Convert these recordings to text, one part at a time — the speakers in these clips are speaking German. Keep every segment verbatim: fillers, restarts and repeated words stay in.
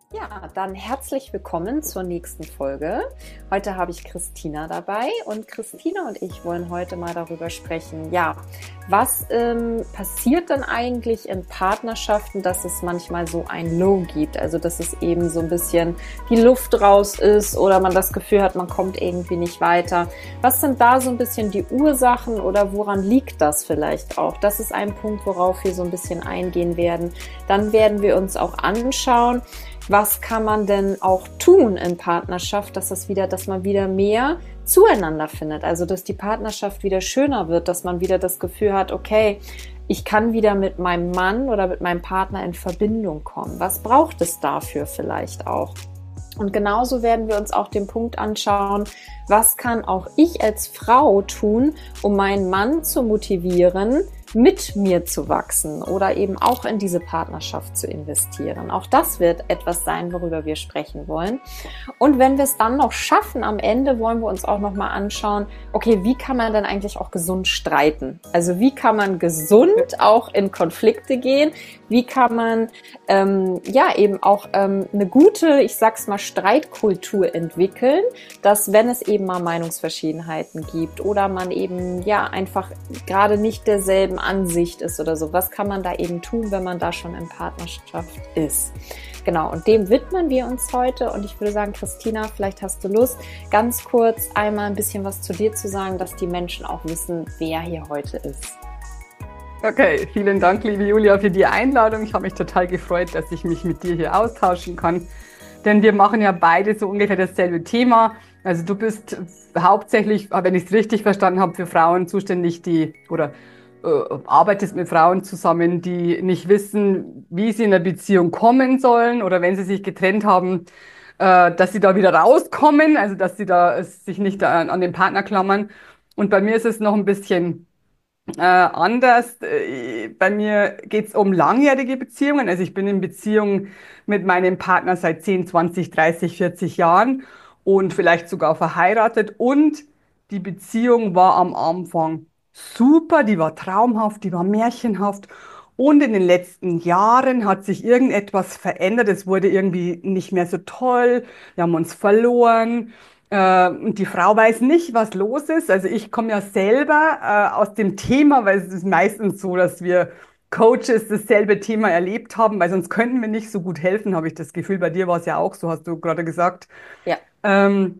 Ja, dann herzlich willkommen zur nächsten Folge. Heute habe ich Christina dabei und Christina und ich wollen heute mal darüber sprechen, ja, was ähm, passiert denn eigentlich in Partnerschaften, dass es manchmal so ein Low gibt, also dass es eben so ein bisschen die Luft raus ist oder man das Gefühl hat, man kommt irgendwie nicht weiter. Was sind da so ein bisschen die Ursachen oder woran liegt das vielleicht auch? Das ist ein Punkt, worauf wir so ein bisschen eingehen werden. Dann werden wir uns auch anschauen, was kann man denn auch tun in Partnerschaft, dass das wieder, dass man wieder mehr zueinander findet, also dass die Partnerschaft wieder schöner wird, dass man wieder das Gefühl hat, okay, ich kann wieder mit meinem Mann oder mit meinem Partner in Verbindung kommen. Was braucht es dafür vielleicht auch? Und genauso werden wir uns auch den Punkt anschauen, was kann auch ich als Frau tun, um meinen Mann zu motivieren, mit mir zu wachsen oder eben auch in diese Partnerschaft zu investieren. Auch das wird etwas sein, worüber wir sprechen wollen. Und wenn wir es dann noch schaffen, am Ende wollen wir uns auch noch mal anschauen, okay, wie kann man denn eigentlich auch gesund streiten? Also wie kann man gesund auch in Konflikte gehen? Wie kann man ähm, ja eben auch ähm, eine gute, ich sag's mal, Streitkultur entwickeln, dass wenn es eben mal Meinungsverschiedenheiten gibt oder man eben ja einfach gerade nicht derselben Ansicht ist oder so, was kann man da eben tun, wenn man da schon in Partnerschaft ist? Genau, und dem widmen wir uns heute und ich würde sagen, Christina, vielleicht hast du Lust, ganz kurz einmal ein bisschen was zu dir zu sagen, dass die Menschen auch wissen, wer hier heute ist. Okay, vielen Dank, liebe Julia, für die Einladung. Ich habe mich total gefreut, dass ich mich mit dir hier austauschen kann, denn wir machen ja beide so ungefähr dasselbe Thema. Also du bist hauptsächlich, wenn ich es richtig verstanden habe, für Frauen zuständig, die oder äh, arbeitest mit Frauen zusammen, die nicht wissen, wie sie in eine Beziehung kommen sollen oder wenn sie sich getrennt haben, äh, dass sie da wieder rauskommen, also dass sie da sich nicht an, an den Partner klammern. Und bei mir ist es noch ein bisschen äh, anders. Äh, Bei mir geht es um langjährige Beziehungen. Also ich bin in Beziehung mit meinem Partner seit zehn, zwanzig, dreißig, vierzig Jahren und vielleicht sogar verheiratet. Und die Beziehung war am Anfang super, die war traumhaft, die war märchenhaft. Und in den letzten Jahren hat sich irgendetwas verändert. Es wurde irgendwie nicht mehr so toll. Wir haben uns verloren. Äh, und die Frau weiß nicht, was los ist. Also ich komme ja selber äh, aus dem Thema, weil es ist meistens so, dass wir Coaches dasselbe Thema erlebt haben, weil sonst könnten wir nicht so gut helfen, habe ich das Gefühl. Bei dir war es ja auch so, hast du gerade gesagt. Ja. Ähm,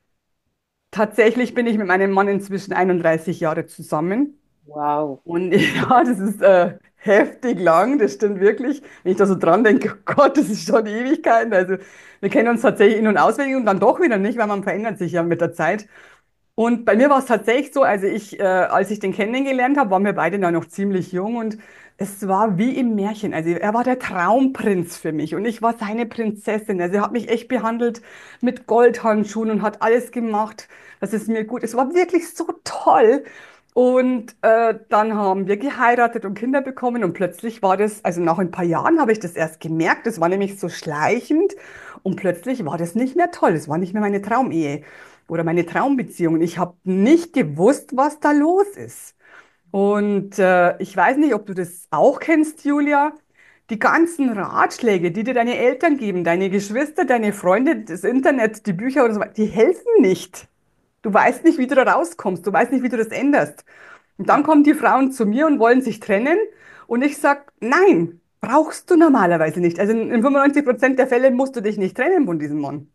Tatsächlich bin ich mit meinem Mann inzwischen einunddreißig Jahre zusammen. Wow. Und ja, das ist äh, heftig lang, das stimmt wirklich. Wenn ich da so dran denke, oh Gott, das ist schon Ewigkeiten. Also wir kennen uns tatsächlich in- und auswendig und dann doch wieder nicht, weil man verändert sich ja mit der Zeit. Und bei mir war es tatsächlich so, also ich, äh, als ich den kennengelernt habe, waren wir beide da noch ziemlich jung und es war wie im Märchen. Also er war der Traumprinz für mich und ich war seine Prinzessin. Also er hat mich echt behandelt mit Goldhandschuhen und hat alles gemacht, dass es mir gut ist. Es war wirklich so toll. Und äh, dann haben wir geheiratet und Kinder bekommen und plötzlich war das, also nach ein paar Jahren habe ich das erst gemerkt, das war nämlich so schleichend und plötzlich war das nicht mehr toll, das war nicht mehr meine Traumehe oder meine Traumbeziehung. Und ich habe nicht gewusst, was da los ist. Und äh, ich weiß nicht, ob du das auch kennst, Julia. Die ganzen Ratschläge, die dir deine Eltern geben, deine Geschwister, deine Freunde, das Internet, die Bücher oder so weiter, die helfen nicht. Du weißt nicht, wie du da rauskommst. Du weißt nicht, wie du das änderst. Und dann Ja. kommen die Frauen zu mir und wollen sich trennen. Und ich sag, nein, brauchst du normalerweise nicht. Also in fünfundneunzig Prozent der Fälle musst du dich nicht trennen von diesem Mann.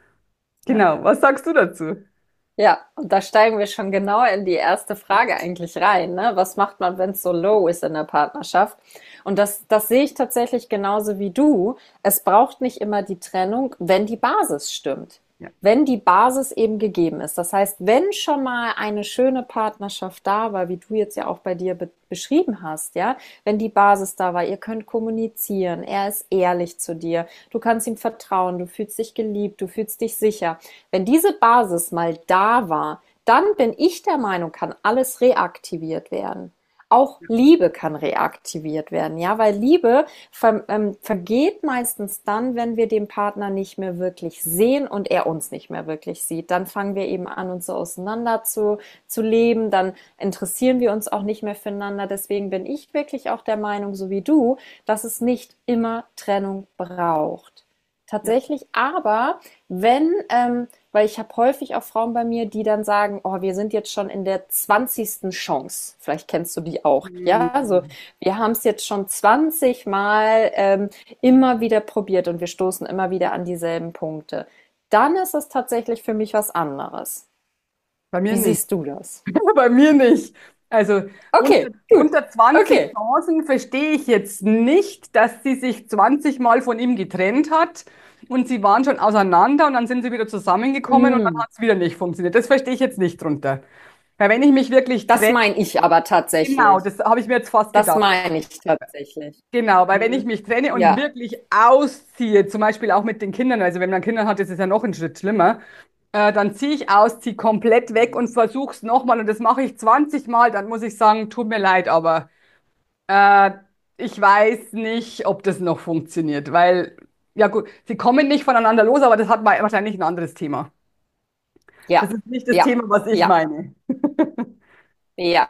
Ja. Genau. Was sagst du dazu? Ja, und da steigen wir schon genau in die erste Frage eigentlich rein, ne? Was macht man, wenn es so low ist in der Partnerschaft? Und das, das sehe ich tatsächlich genauso wie du. Es braucht nicht immer die Trennung, wenn die Basis stimmt. Ja. Wenn die Basis eben gegeben ist. Das heißt, wenn schon mal eine schöne Partnerschaft da war, wie du jetzt ja auch bei dir be beschrieben hast, ja, wenn die Basis da war, ihr könnt kommunizieren, er ist ehrlich zu dir, du kannst ihm vertrauen, du fühlst dich geliebt, du fühlst dich sicher. Wenn diese Basis mal da war, dann bin ich der Meinung, kann alles reaktiviert werden. Auch Liebe kann reaktiviert werden, ja, weil Liebe ver, ähm, vergeht meistens dann, wenn wir den Partner nicht mehr wirklich sehen und er uns nicht mehr wirklich sieht. Dann fangen wir eben an, uns so auseinander zu, zu leben, dann interessieren wir uns auch nicht mehr füreinander. Deswegen bin ich wirklich auch der Meinung, so wie du, dass es nicht immer Trennung braucht. Ja. tatsächlich. Aber wenn, ähm, weil ich habe häufig auch Frauen bei mir, die dann sagen, oh, wir sind jetzt schon in der zwanzigsten Chance. Vielleicht kennst du die auch. Ja, also Mhm. wir haben es jetzt schon zwanzig Mal ähm, immer wieder probiert und wir stoßen immer wieder an dieselben Punkte. Dann ist es tatsächlich für mich was anderes. Bei mir Wie nicht. siehst du das? Bei mir nicht. Also unter, Okay, gut. unter zwanzig Okay. Chancen verstehe ich jetzt nicht, dass sie sich zwanzig Mal von ihm getrennt hat und sie waren schon auseinander und dann sind sie wieder zusammengekommen und dann Mm. hat es wieder nicht funktioniert. Das verstehe ich jetzt nicht drunter. Weil wenn ich mich wirklich Das trenne, meine ich aber genau, tatsächlich. das habe ich mir jetzt fast Das gedacht. meine ich tatsächlich. Genau, weil wenn ich Mhm. mich trenne und Ja, wirklich ausziehe, zum Beispiel auch mit den Kindern, also wenn man Kinder hat, ist es ja noch ein Schritt schlimmer, äh, dann ziehe ich aus, ziehe komplett weg und versuche es nochmal und das mache ich zwanzig Mal, dann muss ich sagen, tut mir leid, aber äh, ich weiß nicht, ob das noch funktioniert, weil, ja gut, sie kommen nicht voneinander los, aber das hat wa- wahrscheinlich ein anderes Thema. Das ja, ist nicht das ja, Thema, was ich ja, meine. ja.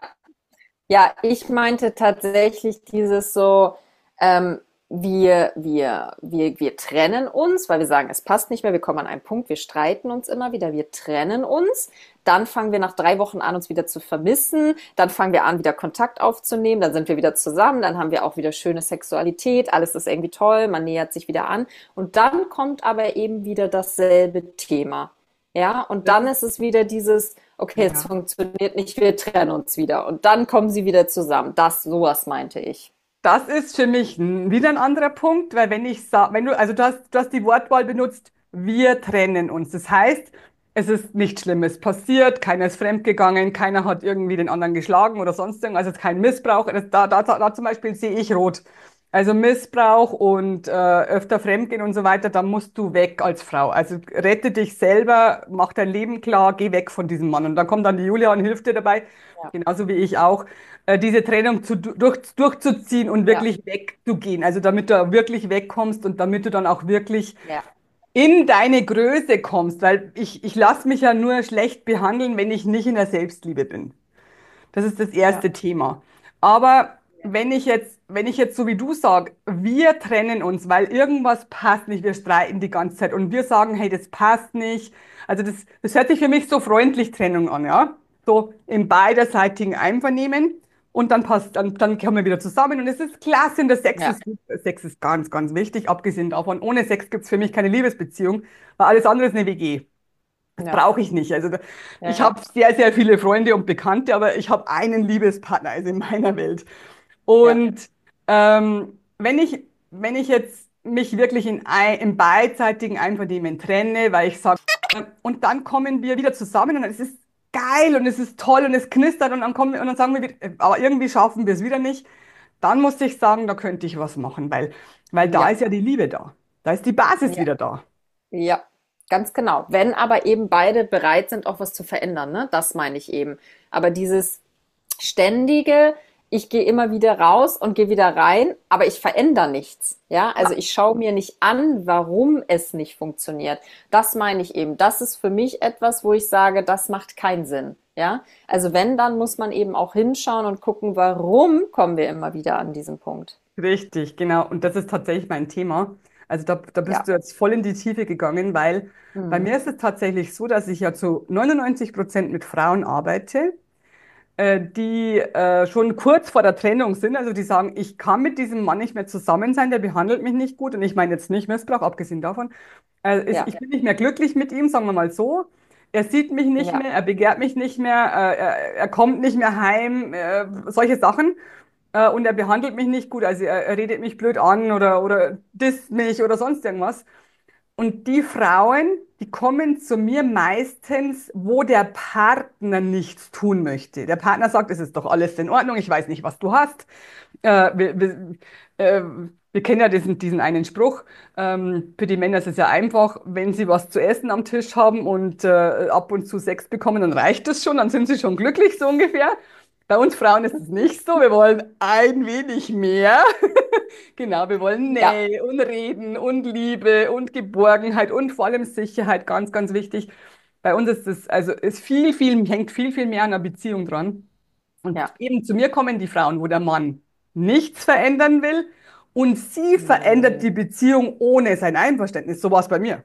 Ja, ich meinte tatsächlich dieses so, ähm, wir, wir, wir, wir trennen uns, weil wir sagen, es passt nicht mehr, wir kommen an einen Punkt, wir streiten uns immer wieder, wir trennen uns. Dann fangen wir nach drei Wochen an, uns wieder zu vermissen. Dann fangen wir an, wieder Kontakt aufzunehmen. Dann sind wir wieder zusammen. Dann haben wir auch wieder schöne Sexualität. Alles ist irgendwie toll. Man nähert sich wieder an. Und dann kommt aber eben wieder dasselbe Thema. Ja, und Das dann ist, ist es wieder dieses, okay, es ja. funktioniert nicht, wir trennen uns wieder. Und dann kommen sie wieder zusammen. Das, sowas meinte ich. Das ist für mich n- wieder ein anderer Punkt, weil wenn ich sage, wenn du, also du hast, du hast die Wortwahl benutzt, wir trennen uns. Das heißt, es ist nichts Schlimmes passiert, keiner ist fremdgegangen, keiner hat irgendwie den anderen geschlagen oder sonst irgendwas, also kein Missbrauch. Das, da, da, da zum Beispiel sehe ich rot. Also Missbrauch und äh, öfter Fremdgehen und so weiter, da musst du weg als Frau. Also rette dich selber, mach dein Leben klar, geh weg von diesem Mann. Und dann kommt dann die Julia und hilft dir dabei, Ja, genauso wie ich auch äh, diese Trennung zu, durch, durchzuziehen und ja, wirklich wegzugehen. Also damit du wirklich wegkommst und damit du dann auch wirklich ja, in deine Größe kommst, weil ich, ich lasse mich ja nur schlecht behandeln, wenn ich nicht in der Selbstliebe bin. Das ist das ja, erste Thema. Aber ja, wenn ich jetzt, wenn ich jetzt so wie du sag, wir trennen uns, weil irgendwas passt nicht, wir streiten die ganze Zeit und wir sagen, hey, das passt nicht. Also das, das hört sich für mich so freundlich Trennung an, ja? So im beiderseitigen Einvernehmen und dann passt, dann, dann kommen wir wieder zusammen und es ist klasse und der Sex ja, ist gut. Sex ist ganz, ganz wichtig, abgesehen davon, ohne Sex gibt's für mich keine Liebesbeziehung, weil alles andere ist eine W G. Das ja, brauche ich nicht. Also da- ja, ich ja, habe sehr, sehr viele Freunde und Bekannte, aber ich habe einen Liebespartner, also in meiner Welt. ja, Und ähm, wenn ich, wenn ich jetzt mich wirklich in ein, im beidseitigen Einvernehmen trenne, weil ich sage, und dann kommen wir wieder zusammen und es ist geil und es ist toll und es knistert und dann kommen wir und dann sagen wir, wieder, äh, aber irgendwie schaffen wir es wieder nicht, dann muss ich sagen, da könnte ich was machen, weil, weil da ja, ist ja die Liebe da. Da ist die Basis ja, wieder da. ja, ganz genau. Wenn aber eben beide bereit sind, auch was zu verändern, ne? Das meine ich eben. Aber dieses ständige, ich gehe immer wieder raus und gehe wieder rein, aber ich verändere nichts. Ja, also Ja, ich schaue mir nicht an, warum es nicht funktioniert. Das meine ich eben. Das ist für mich etwas, wo ich sage, das macht keinen Sinn. Ja, also wenn, dann muss man eben auch hinschauen und gucken, warum kommen wir immer wieder an diesen Punkt. richtig, genau. Und das ist tatsächlich mein Thema. Also da, da bist Ja. du jetzt voll in die Tiefe gegangen, weil bei Mhm. mir ist es tatsächlich so, dass ich ja zu neunundneunzig Prozent mit Frauen arbeite, äh, die äh, schon kurz vor der Trennung sind. Also die sagen, ich kann mit diesem Mann nicht mehr zusammen sein, der behandelt mich nicht gut. Und ich meine jetzt nicht Missbrauch, abgesehen davon. Äh, ich, Ja, ich bin nicht mehr glücklich mit ihm, sagen wir mal so. Er sieht mich nicht ja, mehr, er begehrt mich nicht mehr, äh, er, er kommt nicht mehr heim, äh, solche Sachen. Äh, und er behandelt mich nicht gut, also er, er redet mich blöd an oder, oder disst mich oder sonst irgendwas. Und die Frauen, die kommen zu mir meistens, wo der Partner nichts tun möchte. Der Partner sagt, es ist doch alles in Ordnung, ich weiß nicht, was du hast. Äh, wir, wir, äh, wir kennen ja diesen, diesen einen Spruch. Ähm, für die Männer ist es ja einfach, wenn sie was zu essen am Tisch haben und äh, ab und zu Sex bekommen, dann reicht es schon, dann sind sie schon glücklich, so ungefähr. Bei uns Frauen ist es nicht so. Wir wollen ein wenig mehr. Genau, wir wollen ja, Nähe und Reden und Liebe und Geborgenheit und vor allem Sicherheit, ganz, ganz wichtig. Bei uns ist es, also ist viel, viel, hängt viel, viel mehr an der Beziehung dran. Und ja, eben zu mir kommen die Frauen, wo der Mann nichts verändern will und sie verändert die Hm. Beziehung ohne sein Einverständnis. So war es bei mir.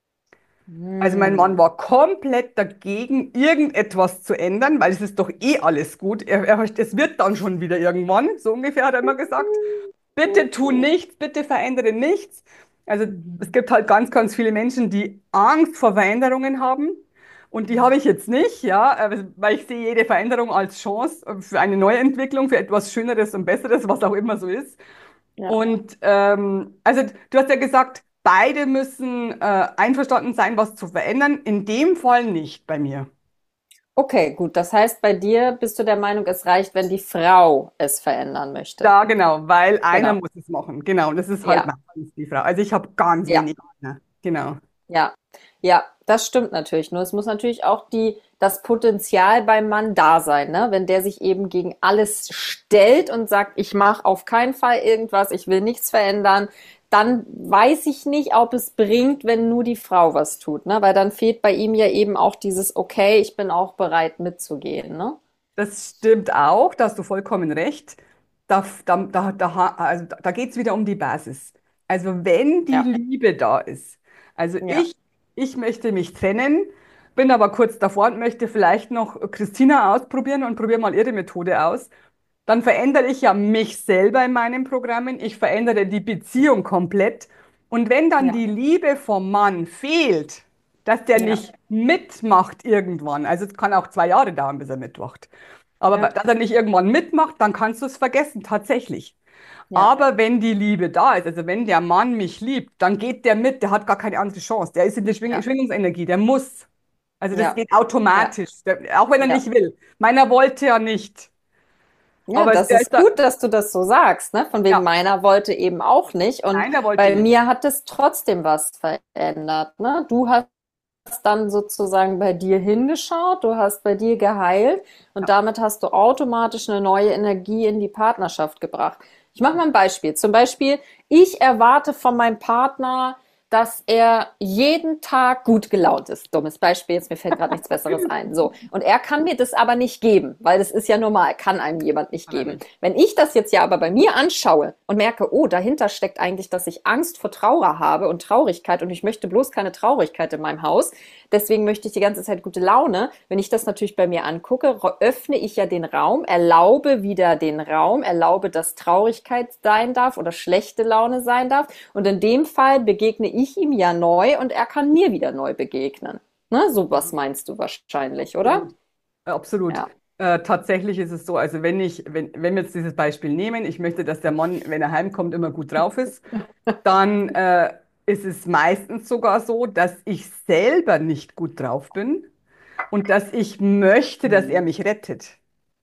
Also mein Mann Hm. war komplett dagegen, irgendetwas zu ändern, weil es ist doch eh alles gut. Er, er, es wird dann schon wieder irgendwann, so ungefähr hat er immer gesagt. Bitte tu nichts, bitte verändere nichts. Also es gibt halt ganz, ganz viele Menschen, die Angst vor Veränderungen haben. Und die habe ich jetzt nicht, ja, äh, weil ich sehe jede Veränderung als Chance für eine Neuentwicklung, für etwas Schöneres und Besseres, was auch immer so ist. Ja. Und ähm, also du hast ja gesagt, beide müssen äh, einverstanden sein, was zu verändern. In dem Fall nicht bei mir. Okay, gut. Das heißt, bei dir bist du der Meinung, es reicht, wenn die Frau es verändern möchte. Ja, genau, weil einer Genau. muss es machen. Genau, und das ist halt Ja, meistens die Frau. Also ich habe ganz ja, wenig Männer. Genau. ja. Ja, das stimmt natürlich. Nur es muss natürlich auch die, das Potenzial beim Mann da sein, ne? Wenn der sich eben gegen alles stellt und sagt, ich mache auf keinen Fall irgendwas, ich will nichts verändern, dann weiß ich nicht, ob es bringt, wenn nur die Frau was tut, ne? Weil dann fehlt bei ihm ja eben auch dieses, okay, ich bin auch bereit mitzugehen, ne? Das stimmt auch, da hast du vollkommen recht. Da, da, da, da, also da, da geht es wieder um die Basis. Also wenn die Ja, Liebe da ist, also ja, ich, ich möchte mich trennen, bin aber kurz davor und möchte vielleicht noch Christina ausprobieren und probiere mal ihre Methode aus, dann verändere ich ja mich selber in meinen Programmen, ich verändere die Beziehung komplett. Und wenn dann ja, die Liebe vom Mann fehlt, dass der ja, nicht mitmacht irgendwann, also es kann auch zwei Jahre dauern, bis er mitmacht, aber ja, dass er nicht irgendwann mitmacht, dann kannst du es vergessen, tatsächlich. ja, Aber wenn die Liebe da ist, also wenn der Mann mich liebt, dann geht der mit, der hat gar keine andere Chance. Der ist in der Schwing ja, Schwingungsenergie, der muss. Also das ja, geht ja, automatisch, der, auch wenn er ja. nicht will. Meiner wollte ja nicht. Ja, Aber es, das der ist ist da, gut, dass du das so sagst, ne? Von wegen ja, meiner wollte eben auch nicht. Und nein, er wollte bei nicht. mir hat es trotzdem was verändert, ne? Du hast dann sozusagen bei dir hingeschaut, du hast bei dir geheilt und Ja, damit hast du automatisch eine neue Energie in die Partnerschaft gebracht. Ich mache mal ein Beispiel. Zum Beispiel, ich erwarte von meinem Partner, dass er jeden Tag gut gelaunt ist. Dummes Beispiel, jetzt mir fällt gerade nichts Besseres ein. So. Und er kann mir das aber nicht geben, weil das ist ja normal, kann einem jemand nicht kann er geben. nicht. Wenn ich das jetzt ja aber bei mir anschaue und merke, oh, dahinter steckt eigentlich, dass ich Angst vor Trauer habe und Traurigkeit und ich möchte bloß keine Traurigkeit in meinem Haus, deswegen möchte ich die ganze Zeit gute Laune. Wenn ich das natürlich bei mir angucke, öffne ich ja den Raum, erlaube wieder den Raum, erlaube, dass Traurigkeit sein darf oder schlechte Laune sein darf. Und in dem Fall begegne ich ihm ja neu und er kann mir wieder neu begegnen. Ne? So was meinst du wahrscheinlich, oder? Absolut. Absolut. Ja, Äh, tatsächlich ist es so, also wenn ich, wenn, wenn wir jetzt dieses Beispiel nehmen, ich möchte, dass der Mann, wenn er heimkommt, immer gut drauf ist, dann äh, ist es meistens sogar so, dass ich selber nicht gut drauf bin und dass ich möchte, dass er mich rettet.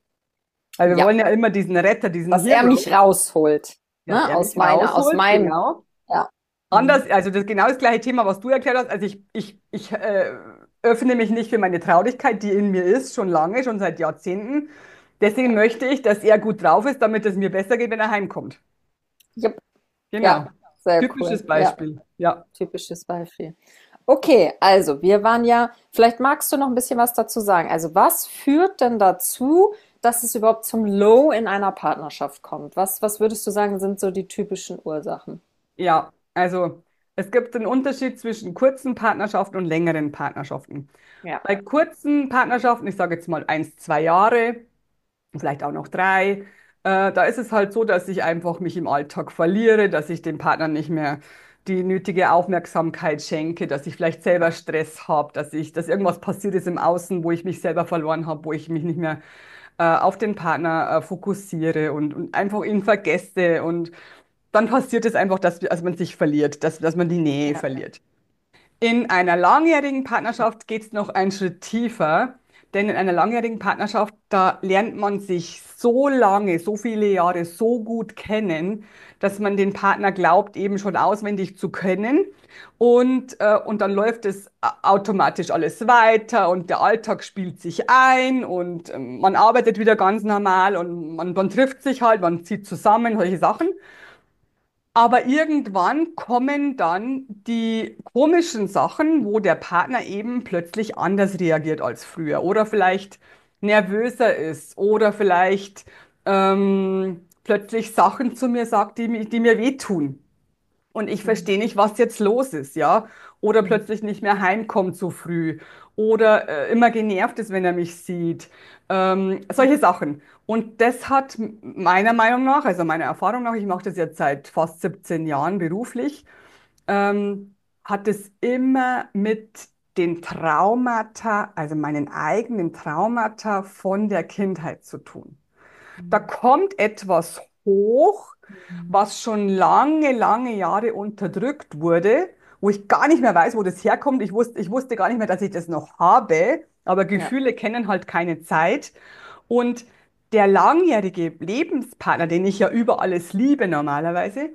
Weil wir ja, wollen ja immer diesen Retter, diesen dass er Hero, mich rausholt, dass ne? er Aus mich meiner, aus rausholt, meinem, genau. ja, mhm. Anders, also das genau das gleiche Thema, was du erklärt hast. Also ich, ich, ich äh, öffne mich nicht für meine Traurigkeit, die in mir ist, schon lange, schon seit Jahrzehnten. Deswegen Ja, möchte ich, dass er gut drauf ist, damit es mir besser geht, wenn er heimkommt. Jupp. Genau. Ja, sehr Typisches cool. Ja, Beispiel. Ja. typisches Beispiel. Okay, also wir waren ja, vielleicht magst du noch ein bisschen was dazu sagen. Also was führt denn dazu, dass es überhaupt zum Low in einer Partnerschaft kommt? Was, was würdest du sagen, sind so die typischen Ursachen? Ja, also es gibt einen Unterschied zwischen kurzen Partnerschaften und längeren Partnerschaften. Ja, Bei kurzen Partnerschaften, ich sage jetzt mal eins, zwei Jahre, vielleicht auch noch drei. Äh, da ist es halt so, dass ich einfach mich im Alltag verliere, dass ich dem Partner nicht mehr die nötige Aufmerksamkeit schenke, dass ich vielleicht selber Stress habe, dass ich, dass irgendwas passiert ist im Außen, wo ich mich selber verloren habe, wo ich mich nicht mehr äh, auf den Partner äh, fokussiere und, und einfach ihn vergesse. Und dann passiert es einfach, dass, also man sich verliert, dass, dass man die Nähe ja, verliert. In einer langjährigen Partnerschaft geht es noch einen Schritt tiefer, denn in einer langjährigen Partnerschaft, da lernt man sich so lange, so viele Jahre so gut kennen, dass man den Partner glaubt, eben schon auswendig zu können. Und, äh, und dann läuft es a- automatisch alles weiter und der Alltag spielt sich ein und ähm, man arbeitet wieder ganz normal und man, man trifft sich halt, man zieht zusammen, solche Sachen. Aber irgendwann kommen dann die komischen Sachen, wo der Partner eben plötzlich anders reagiert als früher oder vielleicht nervöser ist oder vielleicht ähm, plötzlich Sachen zu mir sagt, die, mi- die mir wehtun. Und ich Mhm. verstehe nicht, was jetzt los ist, ja. Oder Mhm. plötzlich nicht mehr heimkommt so früh. Oder äh, immer genervt ist, wenn er mich sieht. Ähm, solche Sachen. Und das hat m- meiner Meinung nach, also meiner Erfahrung nach, ich mache das jetzt seit fast siebzehn Jahren beruflich, ähm, hat es immer mit den Traumata, also meinen eigenen Traumata von der Kindheit zu tun. Da Mhm. kommt etwas hoch, Mhm. was schon lange, lange Jahre unterdrückt wurde, wo ich gar nicht mehr weiß, wo das herkommt. Ich wusste, ich wusste gar nicht mehr, dass ich das noch habe, aber Ja. Gefühle kennen halt keine Zeit. Und der langjährige Lebenspartner, den ich ja über alles liebe normalerweise,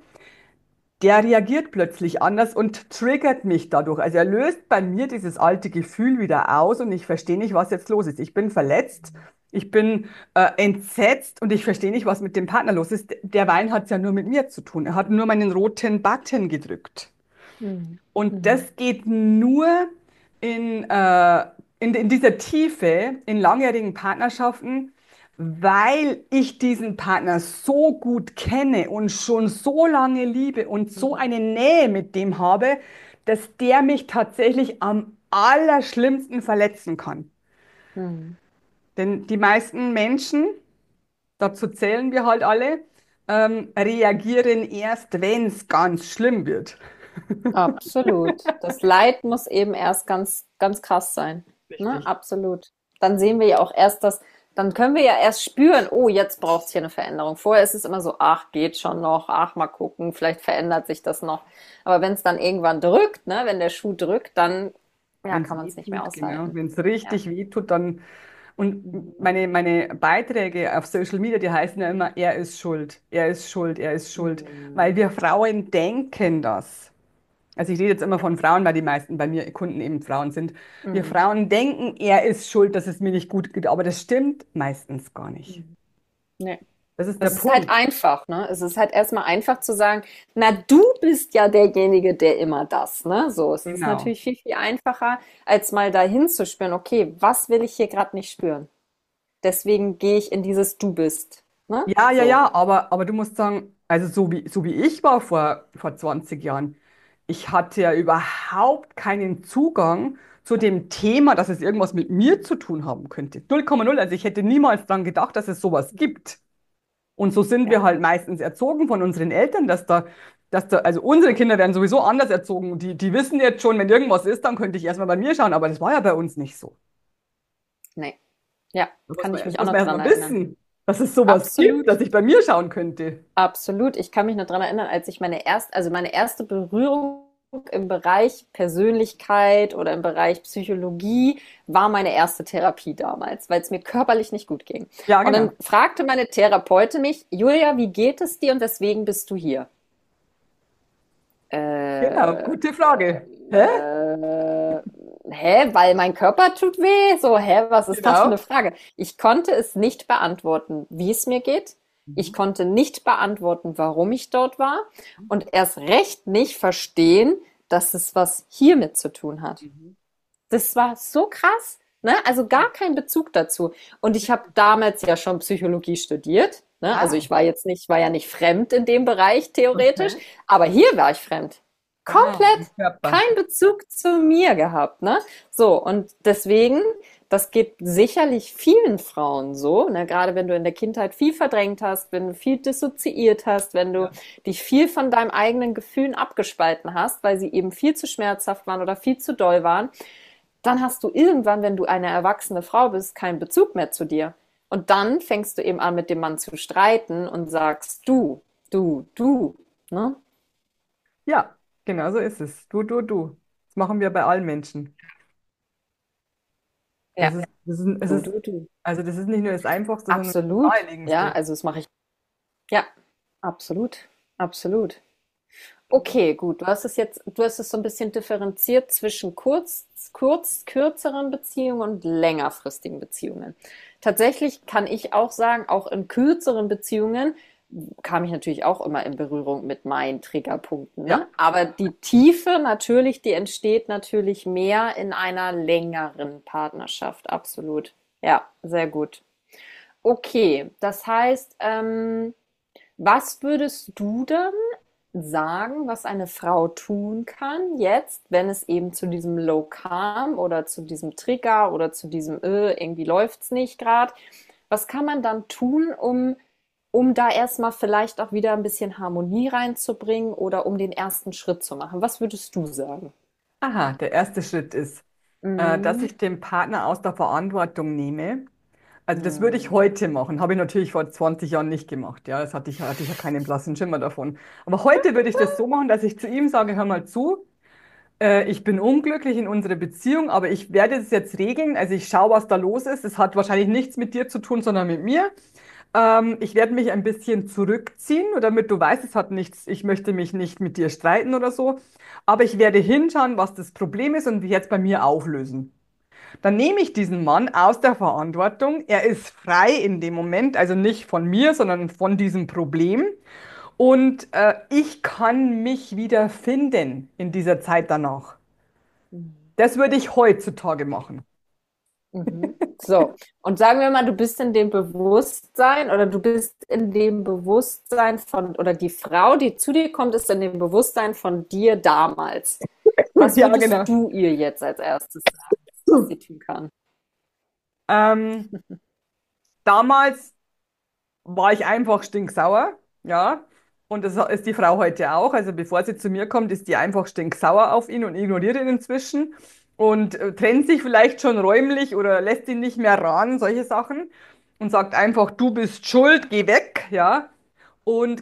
der reagiert plötzlich anders und triggert mich dadurch. Also er löst bei mir dieses alte Gefühl wieder aus und ich verstehe nicht, was jetzt los ist. Ich bin verletzt, ich bin äh, entsetzt und ich verstehe nicht, was mit dem Partner los ist. Der Wein hat es ja nur mit mir zu tun. Er hat nur meinen roten Button gedrückt. Mhm. Und Mhm. das geht nur in, äh, in, in dieser Tiefe in langjährigen Partnerschaften, weil ich diesen Partner so gut kenne und schon so lange liebe und so Mhm. eine Nähe mit dem habe, dass der mich tatsächlich am allerschlimmsten verletzen kann. Mhm. Denn die meisten Menschen, dazu zählen wir halt alle, ähm, reagieren erst, wenn es ganz schlimm wird. Absolut. Das Leid muss eben erst ganz, ganz krass sein. Ne? Richtig. Absolut. Dann sehen wir ja auch erst das, dann können wir ja erst spüren, oh, jetzt braucht es hier eine Veränderung. Vorher ist es immer so, ach, geht schon noch, ach, mal gucken, vielleicht verändert sich das noch. Aber wenn es dann irgendwann drückt, ne, wenn der Schuh drückt, dann ja, Wenn kann es man weh es nicht mehr tut, genau. aushalten. Wenn es Ja. richtig weh tut, dann. Mhm. Und meine, meine Beiträge auf Social Media, die heißen ja immer, er ist schuld, er ist schuld, er ist schuld. Weil Mhm. wir Frauen denken das. Also ich rede jetzt immer von Frauen, weil die meisten bei mir Kunden eben Frauen sind. Wir Mhm. Frauen denken, er ist schuld, dass es mir nicht gut geht, aber das stimmt meistens gar nicht. Mhm. Nee. Das ist der Es ist halt Punkt. einfach, ne? Es ist halt erstmal einfach zu sagen, na, du bist ja derjenige, der immer das, ne? So, es ist Genau. natürlich viel, viel einfacher, als mal dahin zu spüren, okay, was will ich hier gerade nicht spüren? Deswegen gehe ich in dieses Du bist, ne? Ja, ja, So. ja, aber, aber du musst sagen, also so wie, so wie ich war vor, vor zwanzig Jahren, ich hatte ja überhaupt keinen Zugang zu dem Thema, dass es irgendwas mit mir zu tun haben könnte. null Komma null. Also ich hätte niemals dran gedacht, dass es sowas gibt. Und so sind Ja. wir halt meistens erzogen von unseren Eltern, dass da, dass da, also unsere Kinder werden sowieso anders erzogen. Die, die wissen jetzt schon, wenn irgendwas ist, dann könnte ich erstmal bei mir schauen, aber das war ja bei uns nicht so. Nee. Ja, Da muss kann man, ich das mich auch muss noch man dran erstmal erinnern. wissen, dass es sowas gibt, dass Absolut. ich bei mir schauen könnte. Absolut. Ich kann mich noch dran erinnern, als ich meine erste, also meine erste Berührung im Bereich Persönlichkeit oder im Bereich Psychologie war meine erste Therapie damals, weil es mir körperlich nicht gut ging. Ja, Und dann genau. fragte meine Therapeutin mich, Julia, wie geht es dir und weswegen bist du hier? Genau, Äh, gute Frage. Hä? äh, hä, weil mein Körper tut weh? So, hä, was ist das für eine Genau. Frage? Ich konnte es nicht beantworten, wie es mir geht. Ich Mhm. konnte nicht beantworten, warum ich dort war und erst recht nicht verstehen, dass es was hiermit zu tun hat. Mhm. Das war so krass, ne? Also gar kein Bezug dazu. Und ich habe damals ja schon Psychologie studiert, ne? Also Ah, ich war jetzt nicht, war ja nicht fremd in dem Bereich theoretisch, okay. aber hier war ich fremd. Ah, Komplett im Körper. kein Bezug zu mir gehabt, ne? So, und deswegen, das geht sicherlich vielen Frauen so, ne? Gerade wenn du in der Kindheit viel verdrängt hast, wenn du viel dissoziiert hast, wenn du Ja. dich viel von deinen eigenen Gefühlen abgespalten hast, weil sie eben viel zu schmerzhaft waren oder viel zu doll waren, dann hast du irgendwann, wenn du eine erwachsene Frau bist, keinen Bezug mehr zu dir. Und dann fängst du eben an, mit dem Mann zu streiten und sagst du, du, du, ne? Ja, genau so ist es. Du, du, du. Das machen wir bei allen Menschen. Das Ja, ist, das ist, es du, ist, du, du. also das ist nicht nur das Einfachste, sondern das Absolut. Ja, Naheliegendste. also das mache ich. Ja, absolut. Absolut. Okay, gut. Du hast es jetzt, du hast es so ein bisschen differenziert zwischen kurz, kurz, kürzeren Beziehungen und längerfristigen Beziehungen. Tatsächlich kann ich auch sagen, auch in kürzeren Beziehungen kam ich natürlich auch immer in Berührung mit meinen Triggerpunkten, ne? Ja, Aber die Tiefe natürlich, die entsteht natürlich mehr in einer längeren Partnerschaft. Absolut. Ja, sehr gut. Okay, das heißt, ähm, Was würdest du dann sagen, was eine Frau tun kann jetzt, wenn es eben zu diesem Low Calm oder zu diesem Trigger oder zu diesem äh, irgendwie läuft's nicht gerade? Was kann man dann tun, um, um da erstmal vielleicht auch wieder ein bisschen Harmonie reinzubringen oder um den ersten Schritt zu machen? Was würdest du sagen? Aha, der erste Schritt ist, äh, dass Mhm. ich den Partner aus der Verantwortung nehme. Also das würde ich Mhm. heute machen. Habe ich natürlich vor zwanzig Jahren nicht gemacht. Ja, das hatte ich, hatte ich ja keinen blassen Schimmer davon. Aber heute würde ich das so machen, dass ich zu ihm sage, hör mal zu, äh, ich bin unglücklich in unserer Beziehung, aber ich werde es jetzt regeln. Also ich schaue, was da los ist. Es hat wahrscheinlich nichts mit dir zu tun, sondern mit mir. Ähm, ich werde mich ein bisschen zurückziehen, nur damit du weißt, es hat nichts, ich möchte mich nicht mit dir streiten oder so. Aber ich werde hinschauen, was das Problem ist und jetzt bei mir auflösen. Dann nehme ich diesen Mann aus der Verantwortung. Er ist frei in dem Moment, also nicht von mir, sondern von diesem Problem. Und äh, ich kann mich wieder finden in dieser Zeit danach. Mhm. Das würde ich heutzutage machen. Mhm. So, und sagen wir mal, du bist in dem Bewusstsein oder du bist in dem Bewusstsein von, oder die Frau, die zu dir kommt, ist in dem Bewusstsein von dir damals. Was Ja, würdest genau. du ihr jetzt als erstes sagen, was sie tun kann? Ähm, damals war ich einfach stinksauer, ja. Und das ist die Frau heute auch. Also bevor sie zu mir kommt, ist die einfach stinksauer auf ihn und ignoriert ihn inzwischen und äh, trennt sich vielleicht schon räumlich oder lässt ihn nicht mehr ran, solche Sachen. Und sagt einfach, du bist schuld, geh weg, ja. Und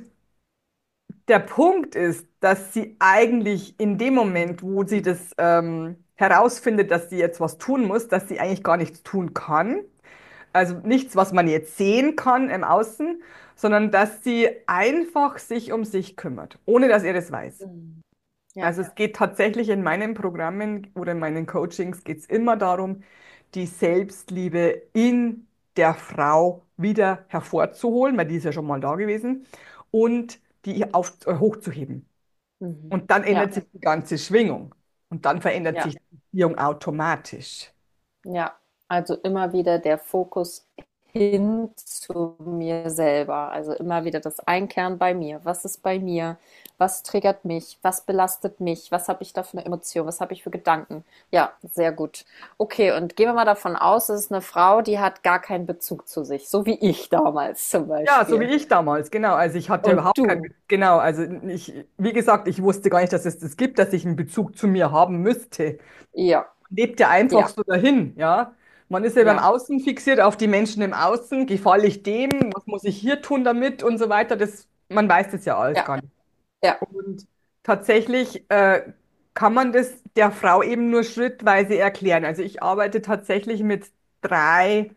der Punkt ist, dass sie eigentlich in dem Moment, wo sie das ähm, herausfindet, dass sie jetzt was tun muss, dass sie eigentlich gar nichts tun kann. Also nichts, was man jetzt sehen kann im Außen, sondern dass sie einfach sich um sich kümmert, ohne dass er das weiß. Mhm. Ja. Also es geht tatsächlich in meinen Programmen oder in meinen Coachings geht es immer darum, die Selbstliebe in der Frau wieder hervorzuholen, weil die ist ja schon mal da gewesen, und die auf, äh, hochzuheben. Mhm. Und dann Ja, ändert sich die ganze Schwingung. Und dann verändert ja. sich die Beziehung automatisch. Ja, also immer wieder der Fokus hin zu mir selber. Also immer wieder das Einkehren bei mir. Was ist bei mir? Was triggert mich? Was belastet mich? Was habe ich da für eine Emotion? Was habe ich für Gedanken? Ja, sehr gut. Okay, und gehen wir mal davon aus, es ist eine Frau, die hat gar keinen Bezug zu sich, so wie ich damals zum Ja, so wie Beispiel. ich damals, genau. Also ich hatte Und überhaupt keinen, du? Be- genau, also ich, wie gesagt, ich wusste gar nicht, dass es das gibt, dass ich einen Bezug zu mir haben müsste. Ja, Man lebt ja einfach ja, so dahin, ja. Man ist ja beim ja, Außen fixiert auf die Menschen im Außen. Gefalle ich dem? Was muss ich hier tun damit und so weiter? Das, man weiß das ja alles ja, gar nicht. ja. Und tatsächlich äh, kann man das der Frau eben nur schrittweise erklären. Also ich arbeite tatsächlich mit drei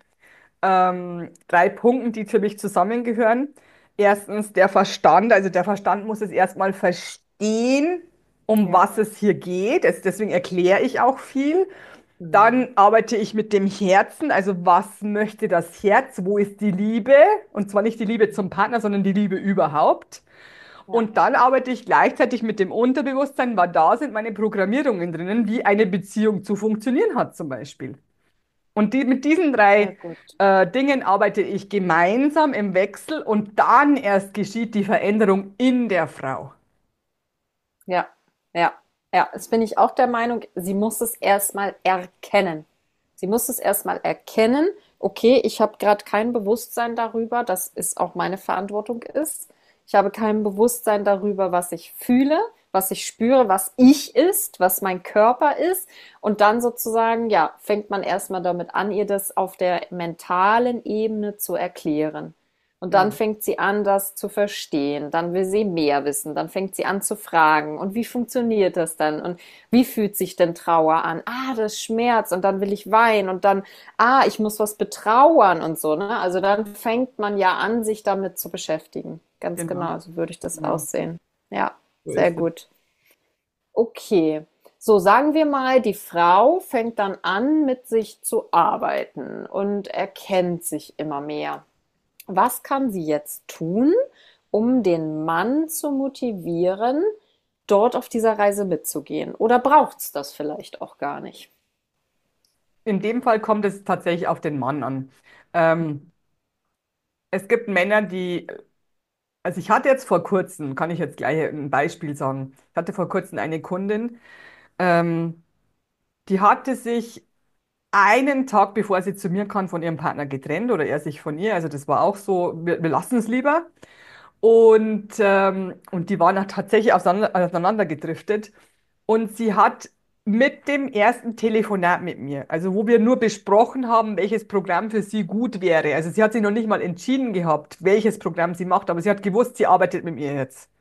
ähm, drei Punkten, die für mich zusammengehören. Erstens der Verstand, also der Verstand muss es erstmal verstehen, um Ja. was es hier geht. Also deswegen erkläre ich auch viel. Mhm. Dann arbeite ich mit dem Herzen, also was möchte das Herz, wo ist die Liebe? Und zwar nicht die Liebe zum Partner, sondern die Liebe überhaupt. Ja, Und dann arbeite ich gleichzeitig mit dem Unterbewusstsein, weil da sind meine Programmierungen drinnen, wie eine Beziehung zu funktionieren hat zum Beispiel. Und die, mit diesen sehr drei gut. äh, Dingen arbeite ich gemeinsam im Wechsel und dann erst geschieht die Veränderung in der Frau. Ja, ja, ja. Jetzt bin ich auch der Meinung, sie muss es erstmal erkennen. Sie muss es erstmal erkennen, okay, ich habe gerade kein Bewusstsein darüber, dass es auch meine Verantwortung ist. Ich habe kein Bewusstsein darüber, was ich fühle, was ich spüre, was ich ist, was mein Körper ist. Und dann sozusagen, ja, fängt man erstmal damit an, ihr das auf der mentalen Ebene zu erklären. Und dann Genau. fängt sie an, das zu verstehen. Dann will sie mehr wissen. Dann fängt sie an zu fragen. Und wie funktioniert das dann? Und wie fühlt sich denn Trauer an? Ah, das ist Schmerz. Und dann will ich weinen. Und dann, ah, ich muss was betrauern und so, ne? Also dann fängt man ja an, sich damit zu beschäftigen. Ganz Genau, genau, so würde ich das genau. aussehen. Ja, So sehr ist es. gut. Okay. So, sagen wir mal, die Frau fängt dann an, mit sich zu arbeiten und erkennt sich immer mehr. Was kann sie jetzt tun, um den Mann zu motivieren, dort auf dieser Reise mitzugehen? Oder braucht's das vielleicht auch gar nicht? In dem Fall kommt es tatsächlich auf den Mann an. Ähm, es gibt Männer, die, Also ich hatte jetzt vor kurzem, kann ich jetzt gleich ein Beispiel sagen. Ich hatte vor kurzem eine Kundin, ähm, die hatte sich einen Tag, bevor sie zu mir kam, von ihrem Partner getrennt oder er sich von ihr. Also das war auch so, wir, wir lassen es lieber. Und, ähm, und die waren auch tatsächlich auseinander, auseinander gedriftet. Und sie hat mit dem ersten Telefonat mit mir, also wo wir nur besprochen haben, welches Programm für sie gut wäre. Also sie hat sich noch nicht mal entschieden gehabt, welches Programm sie macht, aber sie hat gewusst, sie arbeitet mit mir jetzt.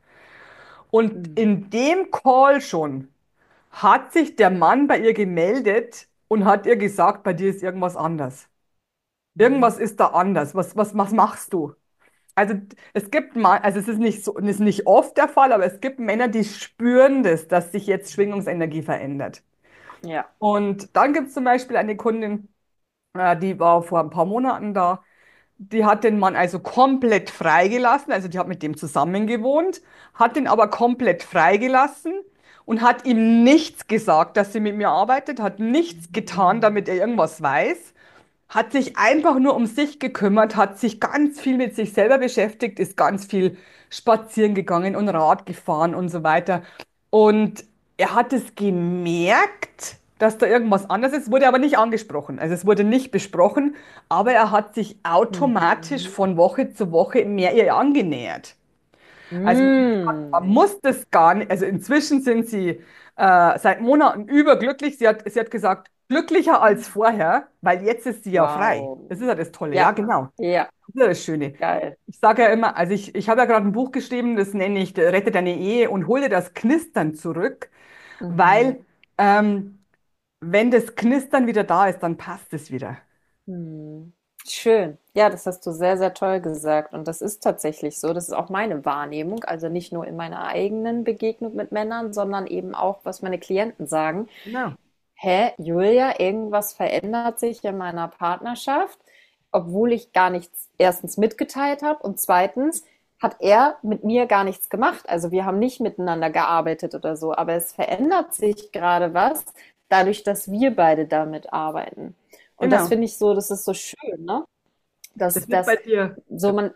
Und Mhm. in dem Call schon hat sich der Mann bei ihr gemeldet und hat ihr gesagt, bei dir ist irgendwas anders. Irgendwas Mhm. ist da anders. Was, was, was machst du? Also es gibt mal, also es ist nicht so, es ist nicht oft der Fall, aber es gibt Männer, die spüren das, dass sich jetzt Schwingungsenergie verändert. Ja. Und dann gibt es zum Beispiel eine Kundin, äh, die war vor ein paar Monaten da. Die hat den Mann also komplett freigelassen, also die hat mit dem zusammen gewohnt, hat ihn aber komplett freigelassen und hat ihm nichts gesagt, dass sie mit mir arbeitet, hat nichts getan, Mhm. damit er irgendwas weiß, hat sich einfach nur um sich gekümmert, hat sich ganz viel mit sich selber beschäftigt, ist ganz viel spazieren gegangen und Rad gefahren und so weiter. Und er hat es gemerkt, dass da irgendwas anders ist, wurde aber nicht angesprochen. Also es wurde nicht besprochen, aber er hat sich automatisch Mhm. von Woche zu Woche mehr ihr angenähert. Also man Mhm. muss das gar nicht, also inzwischen sind sie äh, seit Monaten überglücklich. Sie hat, sie hat gesagt, glücklicher als vorher, weil jetzt ist sie ja frei. Wow. Das ist ja das Tolle, ja, Ja, genau. ja, Das ist ja das Schöne. geil. Ich sage ja immer, also ich, ich habe ja gerade ein Buch geschrieben, das nenne ich Rette deine Ehe und hol dir das Knistern zurück, Mhm. weil ähm, wenn das Knistern wieder da ist, dann passt es wieder. Mhm. Schön. Ja, das hast du sehr, sehr toll gesagt. Und das ist tatsächlich so. Das ist auch meine Wahrnehmung. Also nicht nur in meiner eigenen Begegnung mit Männern, sondern eben auch, was meine Klienten sagen. Genau. Hä, Julia, irgendwas verändert sich in meiner Partnerschaft, obwohl ich gar nichts erstens mitgeteilt habe und zweitens hat er mit mir gar nichts gemacht. Also wir haben nicht miteinander gearbeitet oder so, aber es verändert sich gerade was, dadurch, dass wir beide damit arbeiten. Und das Genau. finde ich so, das ist so schön, ne? Das Dass, ist bei dass dir. so man,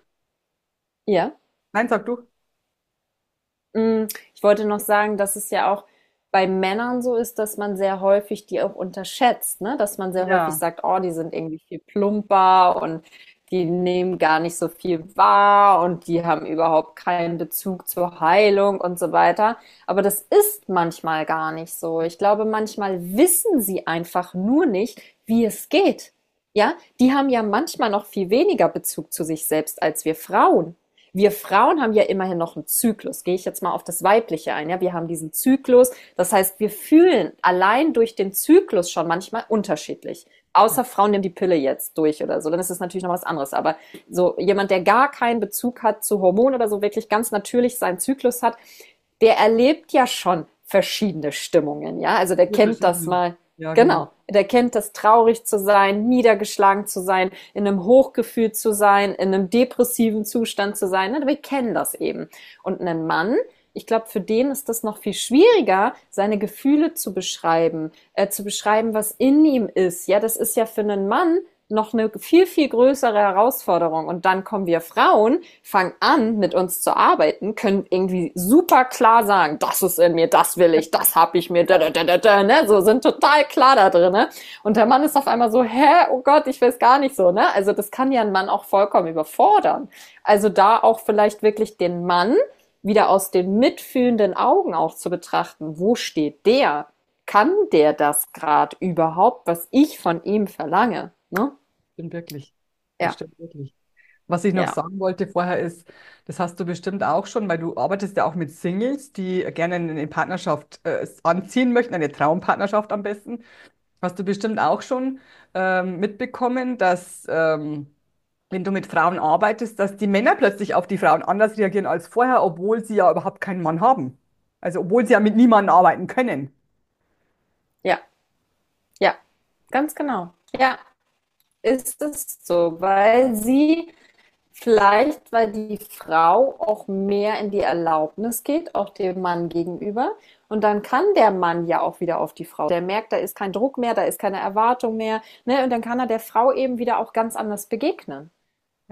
ja. Nein, sag du. Mm, Ich wollte noch sagen, dass es ja auch bei Männern so ist, dass man sehr häufig die auch unterschätzt, ne? Dass man sehr häufig Ja, sagt, oh, die sind irgendwie viel plumper und die nehmen gar nicht so viel wahr und die haben überhaupt keinen Bezug zur Heilung und so weiter. Aber das ist manchmal gar nicht so. Ich glaube, manchmal wissen sie einfach nur nicht, wie es geht. Ja, die haben ja manchmal noch viel weniger Bezug zu sich selbst als wir Frauen. Wir Frauen haben ja immerhin noch einen Zyklus. Gehe ich jetzt mal auf das Weibliche ein. Ja, wir haben diesen Zyklus. Das heißt, wir fühlen allein durch den Zyklus schon manchmal unterschiedlich. Außer Frauen nehmen die Pille jetzt durch oder so, dann ist es natürlich noch was anderes. Aber so jemand, der gar keinen Bezug hat zu Hormonen oder so, wirklich ganz natürlich seinen Zyklus hat, der erlebt ja schon verschiedene Stimmungen. Ja, also der viele kennt das verschiedene. mal. Ja, genau. Genau. Der kennt das, traurig zu sein, niedergeschlagen zu sein, in einem Hochgefühl zu sein, in einem depressiven Zustand zu sein. Ne? Wir kennen das eben. Und ein Mann, ich glaube, für den ist das noch viel schwieriger, seine Gefühle zu beschreiben, äh, zu beschreiben, was in ihm ist. Ja, das ist ja für einen Mann noch eine viel, viel größere Herausforderung. Und dann kommen wir Frauen, fangen an, mit uns zu arbeiten, können irgendwie super klar sagen, das ist in mir, das will ich, das hab ich mir, da, da, da, da, da, ne? So sind total klar da drin. Ne? Und der Mann ist auf einmal so, hä, oh Gott, ich weiß gar nicht so. Ne? Also das kann ja ein Mann auch vollkommen überfordern. Also da auch vielleicht wirklich den Mann wieder aus den mitfühlenden Augen auch zu betrachten. Wo steht der? Kann der das gerade überhaupt, was ich von ihm verlange? Ne? Stimmt wirklich. Das Ja, stimmt wirklich. Was ich noch ja, sagen wollte vorher ist, das hast du bestimmt auch schon, weil du arbeitest ja auch mit Singles, die gerne eine Partnerschaft äh, anziehen möchten, eine Traumpartnerschaft am besten. Hast du bestimmt auch schon ähm, mitbekommen, dass ähm, wenn du mit Frauen arbeitest, dass die Männer plötzlich auf die Frauen anders reagieren als vorher, obwohl sie ja überhaupt keinen Mann haben. Also obwohl sie ja mit niemandem arbeiten können. ja, ja, ganz genau. Ja, ist es so, weil sie vielleicht, weil die Frau auch mehr in die Erlaubnis geht, auch dem Mann gegenüber. Und dann kann der Mann ja auch wieder auf die Frau. Der merkt, da ist kein Druck mehr, da ist keine Erwartung mehr. Ne? Und dann kann er der Frau eben wieder auch ganz anders begegnen. Ja.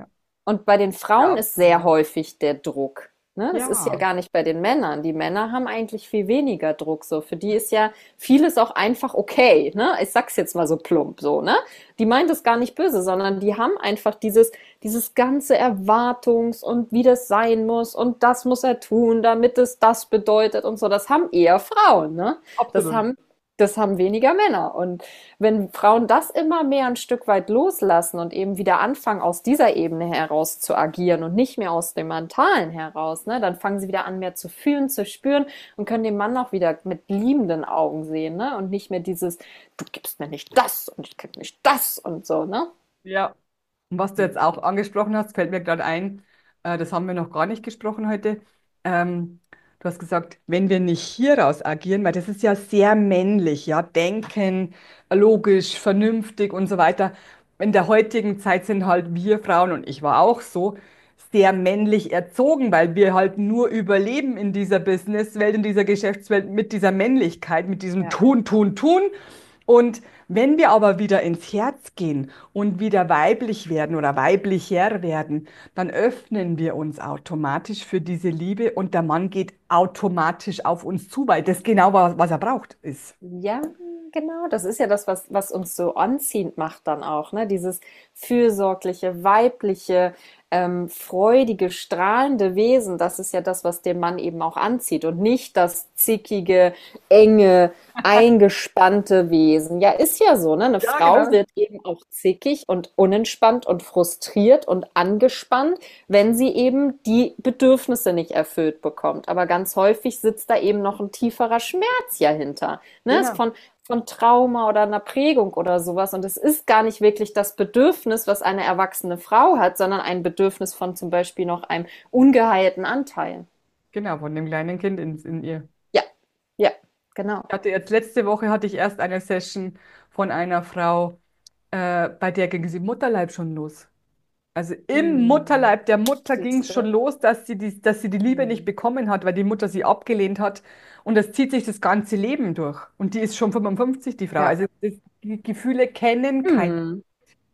Und bei den Frauen Ja, ist sehr häufig der Druck. Ne? Das ist ja ja, gar nicht bei den Männern. Die Männer haben eigentlich viel weniger Druck. So, für die ist ja vieles auch einfach okay. Ne? Ich sag's jetzt mal so plump so. Ne? Die meint es gar nicht böse, sondern die haben einfach dieses dieses ganze Erwartungs und wie das sein muss und das muss er tun, damit es das bedeutet und so. Das haben eher Frauen. Ne? Das absolut. haben das haben weniger Männer. Und wenn Frauen das immer mehr ein Stück weit loslassen und eben wieder anfangen, aus dieser Ebene heraus zu agieren und nicht mehr aus dem Mentalen heraus, ne, dann fangen sie wieder an, mehr zu fühlen, zu spüren und können den Mann auch wieder mit liebenden Augen sehen, ne, und nicht mehr dieses, du gibst mir nicht das und ich krieg nicht das und so, ne? Ja. Und was du jetzt auch angesprochen hast, fällt mir gerade ein, äh, das haben wir noch gar nicht gesprochen heute. Ähm, du hast gesagt, wenn wir nicht hieraus agieren, weil das ist ja sehr männlich, ja, denken, logisch, vernünftig und so weiter. In der heutigen Zeit sind halt wir Frauen, und ich war auch so, sehr männlich erzogen, weil wir halt nur überleben in dieser Businesswelt, in dieser Geschäftswelt mit dieser Männlichkeit, mit diesem Ja. Tun, Tun, Tun. Und wenn wir aber wieder ins Herz gehen und wieder weiblich werden oder weiblicher werden, dann öffnen wir uns automatisch für diese Liebe und der Mann geht automatisch auf uns zu, weil das genau was, was er braucht ist. Ja, genau. Das ist ja das, was, was uns so anziehend macht dann auch, ne? Dieses fürsorgliche, weibliche, ähm, freudige, strahlende Wesen. Das ist ja das, was den Mann eben auch anzieht und nicht das zickige, enge, eingespannte Wesen. Ja, ist ja so, ne? Eine Ja, Frau genau. wird eben auch zickig und unentspannt und frustriert und angespannt, wenn sie eben die Bedürfnisse nicht erfüllt bekommt. Aber ganz häufig sitzt da eben noch ein tieferer Schmerz ja hinter, ne? Genau. Von, von Trauma oder einer Prägung oder sowas. Und es ist gar nicht wirklich das Bedürfnis, was eine erwachsene Frau hat, sondern ein Bedürfnis von zum Beispiel noch einem ungeheilten Anteil. Genau, von dem kleinen Kind in, in ihr. Ja, ja, genau. Ich hatte jetzt letzte Woche hatte ich erst eine Session von einer Frau, äh, bei der ging es im Mutterleib schon los. Also im Hm. Mutterleib der Mutter ging Siehst es schon du? los, dass sie die, dass sie die Liebe nicht Hm. bekommen hat, weil die Mutter sie abgelehnt hat. Und das zieht sich das ganze Leben durch. Und die ist schon fünfundfünfzig, die Frau. Ja. Also das, die Gefühle kennen kein. Hm.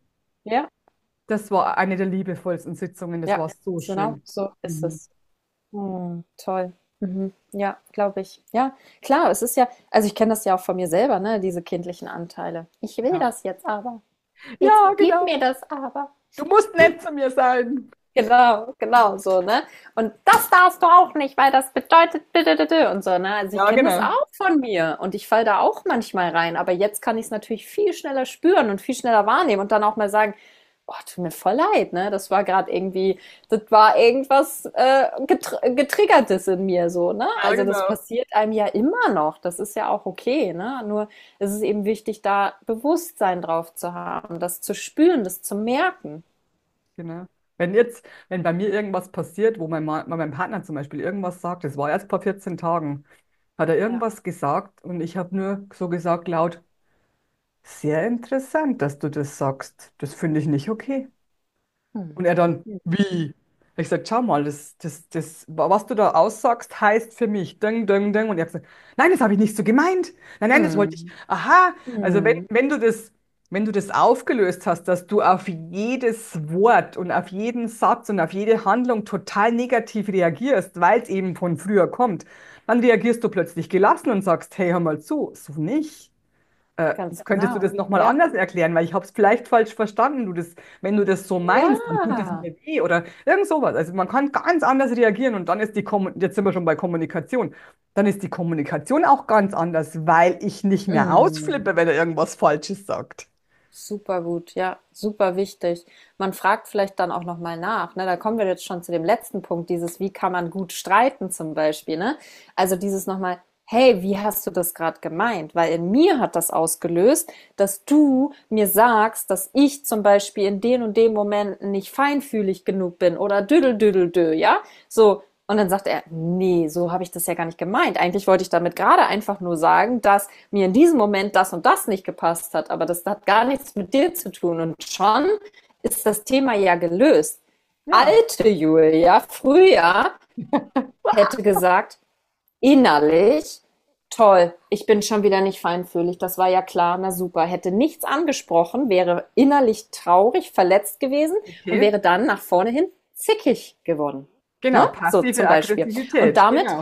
Ja, Das war eine der liebevollsten Sitzungen. Das ja, war so genau, schön. so ist Mhm. es. Hm, toll. Mhm. Ja, glaube ich. Ja, klar, es ist ja, also ich kenne das ja auch von mir selber, ne, diese kindlichen Anteile. Ich will Ja. das jetzt aber. Jetzt Ja, gib mir genau. das aber. Du musst nett zu mir sein. Genau, genau so, ne? Und das darfst du auch nicht, weil das bedeutet und so, ne? Also ich Ja, kenne das genau. auch von mir und ich falle da auch manchmal rein, aber jetzt kann ich es natürlich viel schneller spüren und viel schneller wahrnehmen und dann auch mal sagen, oh, tut mir voll leid, ne? Das war gerade irgendwie, das war irgendwas äh, getr getriggertes in mir so, ne? Ja, Also das genau. passiert einem ja immer noch, das ist ja auch okay, ne? Nur es ist eben wichtig, da Bewusstsein drauf zu haben, das zu spüren, das zu merken. Genau. Wenn jetzt, wenn bei mir irgendwas passiert, wo mein, Ma- mein Partner zum Beispiel irgendwas sagt, das war erst vor vierzehn Tagen, hat er Ja. irgendwas gesagt und ich habe nur so gesagt laut, sehr interessant, dass du das sagst. Das finde ich nicht okay. Und er dann, Hm. wie? Ich sag, schau mal, das, das, das, was du da aussagst, heißt für mich, ding, ding, ding. Und er hat gesagt, nein, das habe ich nicht so gemeint. Nein, nein, das wollte ich. Mhm. Aha, also wenn, Mhm. wenn du das, wenn du das aufgelöst hast, dass du auf jedes Wort und auf jeden Satz und auf jede Handlung total negativ reagierst, weil es eben von früher kommt, dann reagierst du plötzlich gelassen und sagst, hey, hör mal zu, so nicht. Äh, Ganz könntest du das genau. nochmal Ja. anders erklären? Weil ich habe es vielleicht falsch verstanden. Du das, wenn du das so meinst, dann tut es Ja. mir weh oder irgend sowas. Also man kann ganz anders reagieren und dann ist die Kommun jetzt sind wir schon bei Kommunikation. Dann ist die Kommunikation auch ganz anders, weil ich nicht mehr Mhm. ausflippe, wenn er irgendwas Falsches sagt. Super gut, ja, super wichtig. Man fragt vielleicht dann auch noch mal nach, ne? Da kommen wir jetzt schon zu dem letzten Punkt, dieses, wie kann man gut streiten zum Beispiel, ne? Also dieses noch mal, hey, wie hast du das gerade gemeint? Weil in mir hat das ausgelöst, dass du mir sagst, dass ich zum Beispiel in den und den Momenten nicht feinfühlig genug bin oder düdel düdel dö, ja? So. Und dann sagt er, nee, so habe ich das ja gar nicht gemeint. Eigentlich wollte ich damit gerade einfach nur sagen, dass mir in diesem Moment das und das nicht gepasst hat, aber das hat gar nichts mit dir zu tun. Und schon ist das Thema ja gelöst. Ja, Alte Julia, früher hätte gesagt, innerlich, toll, ich bin schon wieder nicht feinfühlig, das war ja klar, na super, hätte nichts angesprochen, wäre innerlich traurig, verletzt gewesen und okay. wäre dann nach vorne hin zickig geworden. Genau, Ne? So passive zum Beispiel. Und Aggressivität. damit, Genau.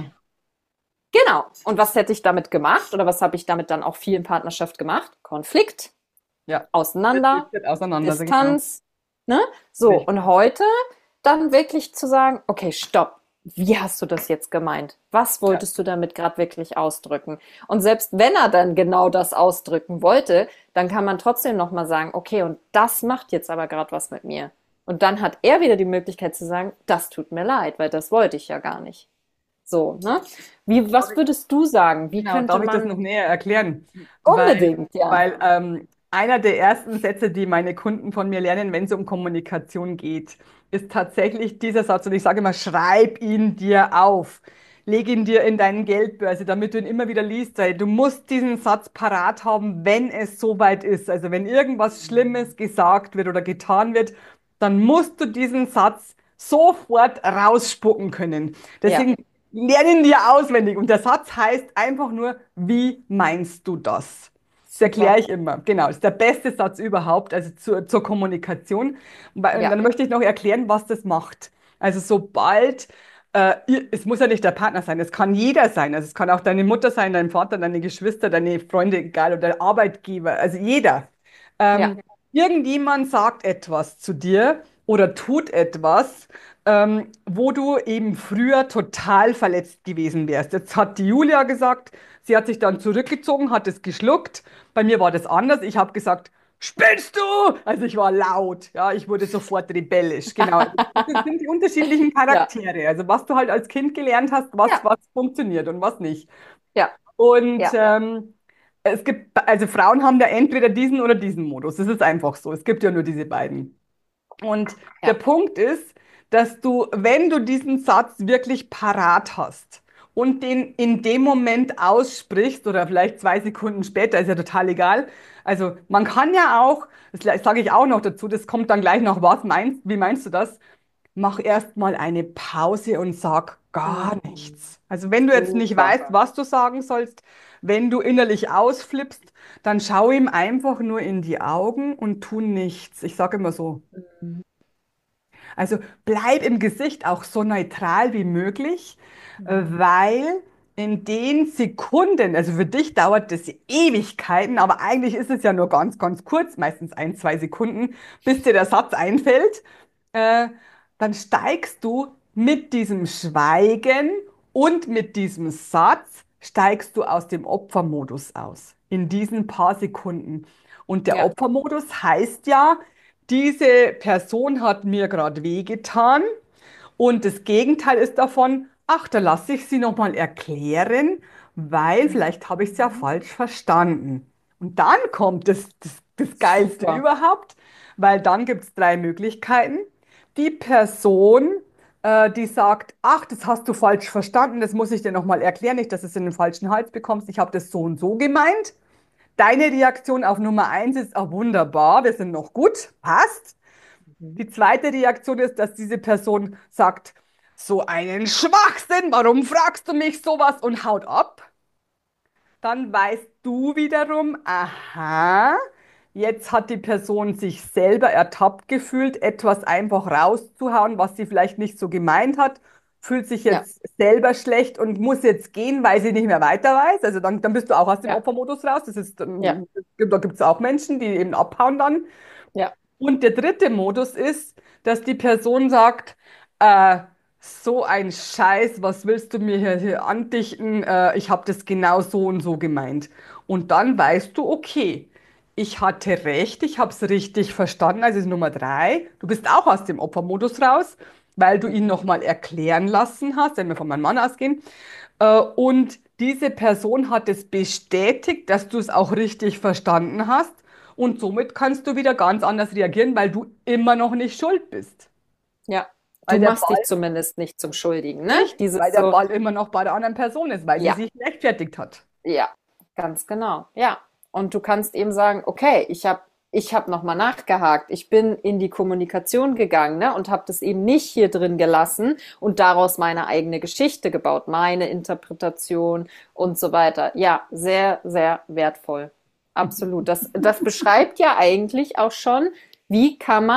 genau. Und was hätte ich damit gemacht? Oder was habe ich damit dann auch viel in Partnerschaft gemacht? Konflikt, Ja, das auseinander, driftet auseinander, genau. Distanz, ne? So. Richtig. Und heute dann wirklich zu sagen, okay, stopp. Wie hast du das jetzt gemeint? Was Ja. wolltest du damit gerade wirklich ausdrücken? Und selbst wenn er dann genau das ausdrücken wollte, dann kann man trotzdem nochmal sagen, okay, und das macht jetzt aber gerade was mit mir. Und dann hat er wieder die Möglichkeit zu sagen, das tut mir leid, weil das wollte ich ja gar nicht. So, ne? Wie, was würdest du sagen? Wie Genau, könnte darf ich das man noch näher erklären? Weil, unbedingt, ja. weil ähm, einer der ersten Sätze, die meine Kunden von mir lernen, wenn es um Kommunikation geht, ist tatsächlich dieser Satz. Und ich sage immer, schreib ihn dir auf. Leg ihn dir in deinen Geldbörse, damit du ihn immer wieder liest. Weil du musst diesen Satz parat haben, wenn es soweit ist. Also wenn irgendwas Schlimmes gesagt wird oder getan wird, dann musst du diesen Satz sofort rausspucken können. Ja, Deswegen lern ihn dir auswendig. Und der Satz heißt einfach nur, wie meinst du das? Das erkläre super. ich immer. Genau, das ist der beste Satz überhaupt, also zur, zur Kommunikation. Und Ja, dann möchte ich noch erklären, was das macht. Also sobald, äh, ihr, es muss ja nicht der Partner sein, es kann jeder sein. Also es kann auch deine Mutter sein, dein Vater, deine Geschwister, deine Freunde, egal, oder der Arbeitgeber, also jeder. ja, Ähm, irgendjemand sagt etwas zu dir oder tut etwas, ähm, wo du eben früher total verletzt gewesen wärst. Jetzt hat die Julia gesagt, sie hat sich dann zurückgezogen, hat es geschluckt. Bei mir war das anders. Ich habe gesagt, spinnst du? Also ich war laut, ja, ich wurde sofort rebellisch. Genau. Also das sind die unterschiedlichen ja, Charaktere. Also was du halt als Kind gelernt hast, was, ja, was funktioniert und was nicht. ja, Und ja, ähm, es gibt, also Frauen haben da entweder diesen oder diesen Modus. Das ist einfach so. Es gibt ja nur diese beiden. Und der ja, Punkt ist, dass du, wenn du diesen Satz wirklich parat hast und den in dem Moment aussprichst oder vielleicht zwei Sekunden später, ist ja total egal. Also man kann ja auch, das sage ich auch noch dazu, das kommt dann gleich noch, was meinst, wie meinst du das? Mach erst mal eine Pause und sag gar mhm. nichts. Also wenn du jetzt nicht Super. weißt, was du sagen sollst, wenn du innerlich ausflippst, dann schau ihm einfach nur in die Augen und tu nichts. Ich sage immer so. Mhm. Also bleib im Gesicht auch so neutral wie möglich, äh, Mhm. weil in den Sekunden, also für dich dauert das Ewigkeiten, aber eigentlich ist es ja nur ganz, ganz kurz, meistens ein, zwei Sekunden, bis dir der Satz einfällt, äh, dann steigst du mit diesem Schweigen und mit diesem Satz, steigst du aus dem Opfermodus aus, in diesen paar Sekunden. Und der Ja, Opfermodus heißt ja, diese Person hat mir gerade wehgetan und das Gegenteil ist davon, ach, da lasse ich sie nochmal erklären, weil vielleicht habe ich es ja mhm. falsch verstanden. Und dann kommt das, das, das Geilste Super. überhaupt, weil dann gibt es drei Möglichkeiten. Die Person, äh, die sagt, ach, das hast du falsch verstanden, das muss ich dir nochmal erklären, nicht, dass du es in den falschen Hals bekommst, ich habe das so und so gemeint. Deine Reaktion auf Nummer eins ist, ah, wunderbar, wir sind noch gut, passt. Mhm. Die zweite Reaktion ist, dass diese Person sagt, so einen Schwachsinn, warum fragst du mich sowas und haut ab. Dann weißt du wiederum, aha, jetzt hat die Person sich selber ertappt gefühlt, etwas einfach rauszuhauen, was sie vielleicht nicht so gemeint hat, fühlt sich Ja, jetzt selber schlecht und muss jetzt gehen, weil sie nicht mehr weiter weiß. Also dann, dann bist du auch aus dem ja, Opfermodus raus. Das ist, ja, ähm, da gibt es auch Menschen, die eben abhauen dann. ja, Und der dritte Modus ist, dass die Person sagt, äh, so ein Scheiß, was willst du mir hier, hier andichten? Äh, ich habe das genau so und so gemeint. Und dann weißt du, okay, ich hatte recht, ich habe es richtig verstanden. Also ist Nummer drei, du bist auch aus dem Opfermodus raus, weil du ihn nochmal erklären lassen hast, wenn wir von meinem Mann ausgehen. Äh, und diese Person hat es bestätigt, dass du es auch richtig verstanden hast. Und somit kannst du wieder ganz anders reagieren, weil du immer noch nicht schuld bist. ja. Du Weil der machst Ball, dich zumindest nicht zum Schuldigen, ne? richtig, weil Dieses der so, Ball immer noch bei der anderen Person ist, weil die ja, sich rechtfertigt hat. ja, ganz genau. Ja. Und du kannst eben sagen, okay, ich habe ich hab nochmal nachgehakt. Ich bin in die Kommunikation gegangen, ne, und habe das eben nicht hier drin gelassen und daraus meine eigene Geschichte gebaut, meine Interpretation und so weiter. Ja, sehr, sehr wertvoll. Absolut. Das, das beschreibt ja eigentlich auch schon, wie kann man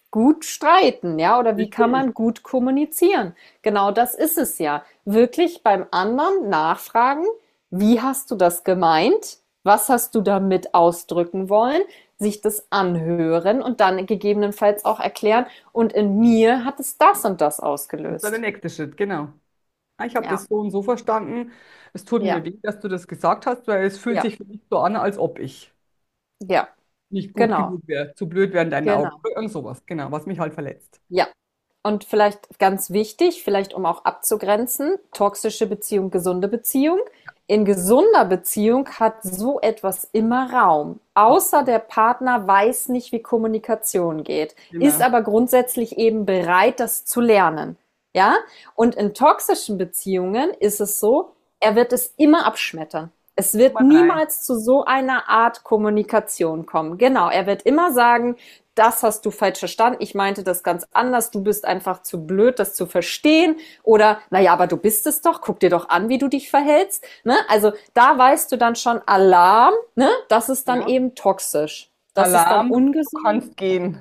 gut streiten, ja, oder wie kann Richtig. man gut kommunizieren? Genau das ist es ja. Wirklich beim anderen nachfragen, wie hast du das gemeint? Was hast du damit ausdrücken wollen? Sich das anhören und dann gegebenenfalls auch erklären. Und in mir hat es das und das Das ist dann der ausgelöst. nächste Schritt, genau. Ah, ich habe das Ja, so und so verstanden. Es tut mir ja, weh, dass du das gesagt hast, weil es fühlt ja, sich für mich so an, als ob ich ja, nicht gut genau, genug wäre, zu blöd wäre in deinen Augen. genau. Irgend sowas, genau, was mich halt verletzt. Ja. Und vielleicht ganz wichtig, vielleicht um auch abzugrenzen, toxische Beziehung, gesunde Beziehung. In gesunder Beziehung hat so etwas immer Raum. Außer der Partner weiß nicht, wie Kommunikation geht, ist Genau. aber grundsätzlich eben bereit, das zu lernen. Ja? Und in toxischen Beziehungen ist es so, er wird es immer abschmettern. Es wird Nummer drei. niemals zu so einer Art Kommunikation kommen. Genau, er wird immer sagen, das hast du falsch verstanden, ich meinte das ganz anders, du bist einfach zu blöd, das zu verstehen. Oder, naja, aber du bist es doch, guck dir doch an, wie du dich verhältst. Ne? Also da weißt du dann schon Alarm, ne? Das ist dann Ja. eben toxisch. Das ist dann Alarm, du ungesund. kannst gehen.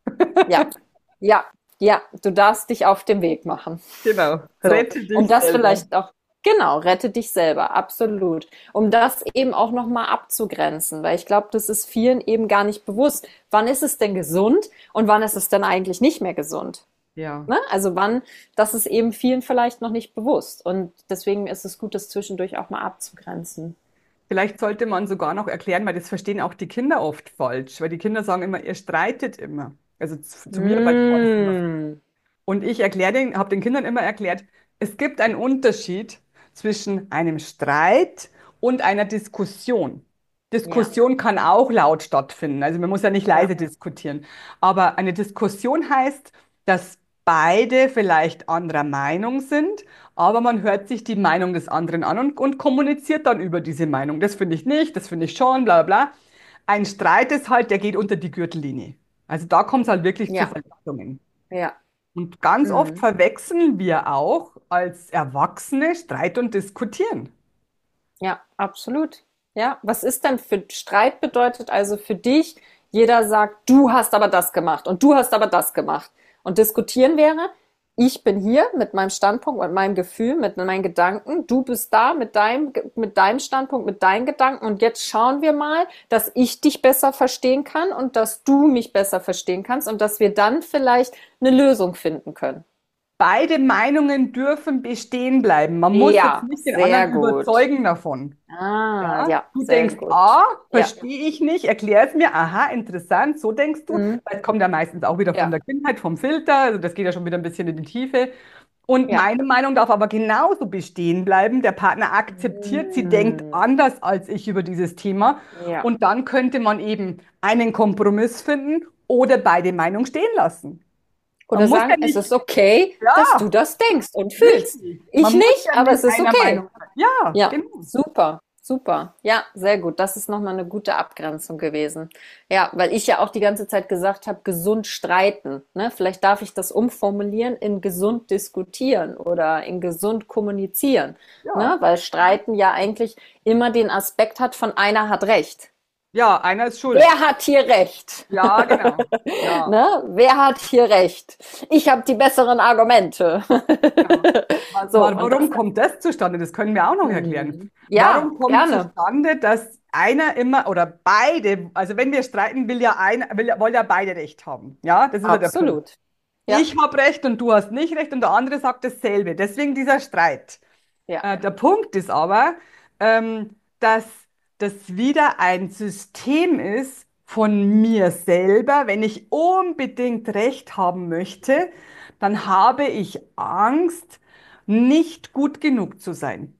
Ja, ja, ja, du darfst dich auf den Weg machen. Genau. So, Rette um dich das selber. vielleicht auch, genau, rette dich selber, absolut. Um das eben auch nochmal abzugrenzen, weil ich glaube, das ist vielen eben gar nicht bewusst. Wann ist es denn gesund und wann ist es denn eigentlich nicht mehr gesund? Ja. Ne? Also wann, das ist eben vielen vielleicht noch nicht bewusst. Und deswegen ist es gut, das zwischendurch auch mal abzugrenzen. Vielleicht sollte man sogar noch erklären, weil das verstehen auch die Kinder oft falsch, weil die Kinder sagen immer, ihr streitet immer. Also zu, zu mir bei war das immer so. Mm, Und ich erkläre den, habe den Kindern immer erklärt, es gibt einen Unterschied zwischen einem Streit und einer Diskussion. ja, Diskussion kann auch laut stattfinden, also man muss ja nicht ja, leise diskutieren. Aber eine Diskussion heißt, dass beide vielleicht anderer Meinung sind, aber man hört sich die Meinung des anderen an und, und kommuniziert dann über diese Meinung. Das finde ich nicht, das finde ich schon, bla bla bla. Ein Streit ist halt, der geht unter die Gürtellinie. Also da kommt es halt wirklich zu ja, Verletzungen. ja. Und ganz oft Mm. verwechseln wir auch als Erwachsene Streit und Diskutieren. Ja, absolut. Ja, was ist denn für Streit bedeutet also für dich, jeder sagt, du hast aber das gemacht und du hast aber das gemacht. Und diskutieren wäre, ich bin hier mit meinem Standpunkt, mit meinem Gefühl, mit meinen Gedanken, du bist da mit deinem, mit deinem Standpunkt, mit deinen Gedanken und jetzt schauen wir mal, dass ich dich besser verstehen kann und dass du mich besser verstehen kannst und dass wir dann vielleicht eine Lösung finden können. Beide Meinungen dürfen bestehen bleiben. Man muss jetzt Ja, nicht den sehr anderen gut. überzeugen davon. Ah, Ja? ja, Du sehr denkst, gut. ah, Ja. verstehe ich nicht, erklär es mir, aha, interessant, so denkst du. Mhm. Das kommt ja meistens auch wieder von Ja, der Kindheit, vom Filter, also das geht ja schon wieder ein bisschen in die Tiefe. Und ja. meine Meinung darf aber genauso bestehen bleiben. Der Partner akzeptiert, sie denkt Mm, anders als ich über dieses Thema. ja. Und dann könnte man eben einen Kompromiss finden oder beide Meinungen stehen lassen. Man Oder muss ja sagen, es nicht, ist okay, dass du ja, das denkst und fühlst. richtig. Ich Man muss nicht, ja aber nicht es ist einer okay. Meinung sein. Ja, Ja, genau. super, super. Ja, sehr gut. Das ist nochmal eine gute Abgrenzung gewesen. Ja, weil ich ja auch die ganze Zeit gesagt habe, gesund streiten. Ne? Vielleicht darf ich das umformulieren in gesund diskutieren oder in gesund kommunizieren. Ne? Ja. Weil Streiten ja eigentlich immer den Aspekt hat von einer hat Recht. Ja, einer ist schuld. Wer hat hier Recht? Ja, genau. Ja, Ne? Wer hat hier Recht? Ich habe die besseren Argumente. genau. Wa- So, wa- und das Warum dann. kommt das zustande? Das können wir auch noch erklären. Hm. Ja, Warum kommt gerne. zustande, dass einer immer oder beide, also wenn wir streiten, will ja ein, will, ja- wollen ja beide Recht haben. Ja, das ist ja der Punkt. Absolut. Ja, Ich habe Recht und du hast nicht Recht und der andere sagt dasselbe. Deswegen dieser Streit. ja, Äh, der Punkt ist aber, ähm, dass das wieder ein System ist von mir selber. Wenn ich unbedingt Recht haben möchte, dann habe ich Angst, nicht gut genug zu sein.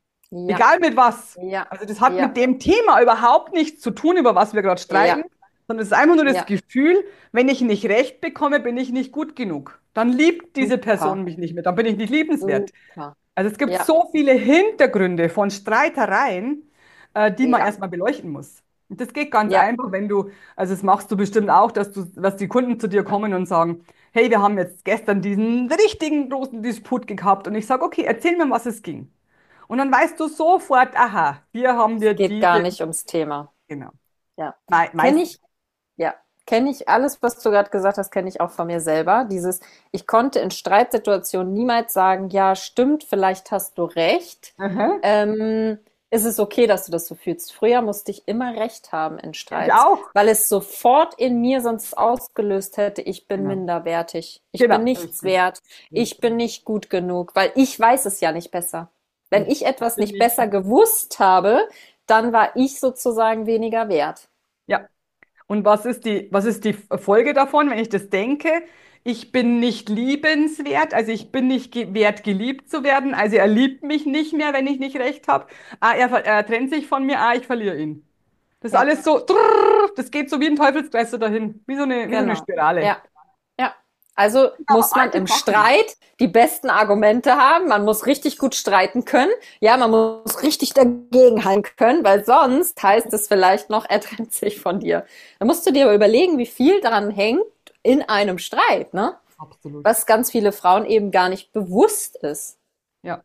ja, Egal mit was. ja, Also das hat mit ja, dem Thema überhaupt nichts zu tun, über was wir gerade streiten, ja, sondern es ist einfach nur das ja. Gefühl, wenn ich nicht Recht bekomme, bin ich nicht gut genug. Dann liebt diese Super, Person mich nicht mehr, dann bin ich nicht liebenswert. super. Also es gibt Ja, so viele Hintergründe von Streitereien, äh, die man ja, erstmal beleuchten muss. Und das geht ganz ja. einfach, wenn du, also das machst du bestimmt auch, dass du, dass die Kunden zu dir kommen und sagen, hey, wir haben jetzt gestern diesen richtigen großen Disput gehabt und ich sage, okay, erzähl mir, um was es ging. Und dann weißt du sofort, aha, hier haben Es wir geht gar diese, nicht ums Thema. genau. Ja. Me Kenne meist, ich, ja. kenne ich alles, was du gerade gesagt hast, kenne ich auch von mir selber. Dieses, ich konnte in Streitsituationen niemals sagen, ja, stimmt, vielleicht hast du recht. Aha. Ähm, ist es okay, dass du das so fühlst? Früher musste ich immer recht haben in Ich Streits, auch. weil es sofort in mir sonst ausgelöst hätte, ich bin Genau. minderwertig, ich Genau. bin nichts Richtig. wert, ich bin nicht gut genug, weil ich weiß es ja nicht besser. Wenn ich etwas nicht besser gewusst habe, dann war ich sozusagen weniger wert. Ja. Und was ist die, was ist die Folge davon, wenn ich das denke? Ich bin nicht liebenswert, also ich bin nicht ge wert, geliebt zu werden. Also er liebt mich nicht mehr, wenn ich nicht recht habe. Ah, er, ver- er trennt sich von mir, ah, ich verliere ihn. Das ist Ja, alles so, trrr, das geht so wie ein Teufelskreis so dahin, wie so eine, wie so eine genau. Spirale. Ja, ja. Also Aber muss man alte im Sachen. Streit die besten Argumente haben. Man muss richtig gut streiten können. Ja, man muss richtig dagegenhalten können, weil sonst heißt es vielleicht noch, er trennt sich von dir. Da musst du dir aber überlegen, wie viel daran hängt in einem Streit, ne? Absolut. Was ganz viele Frauen eben gar nicht bewusst ist. Ja.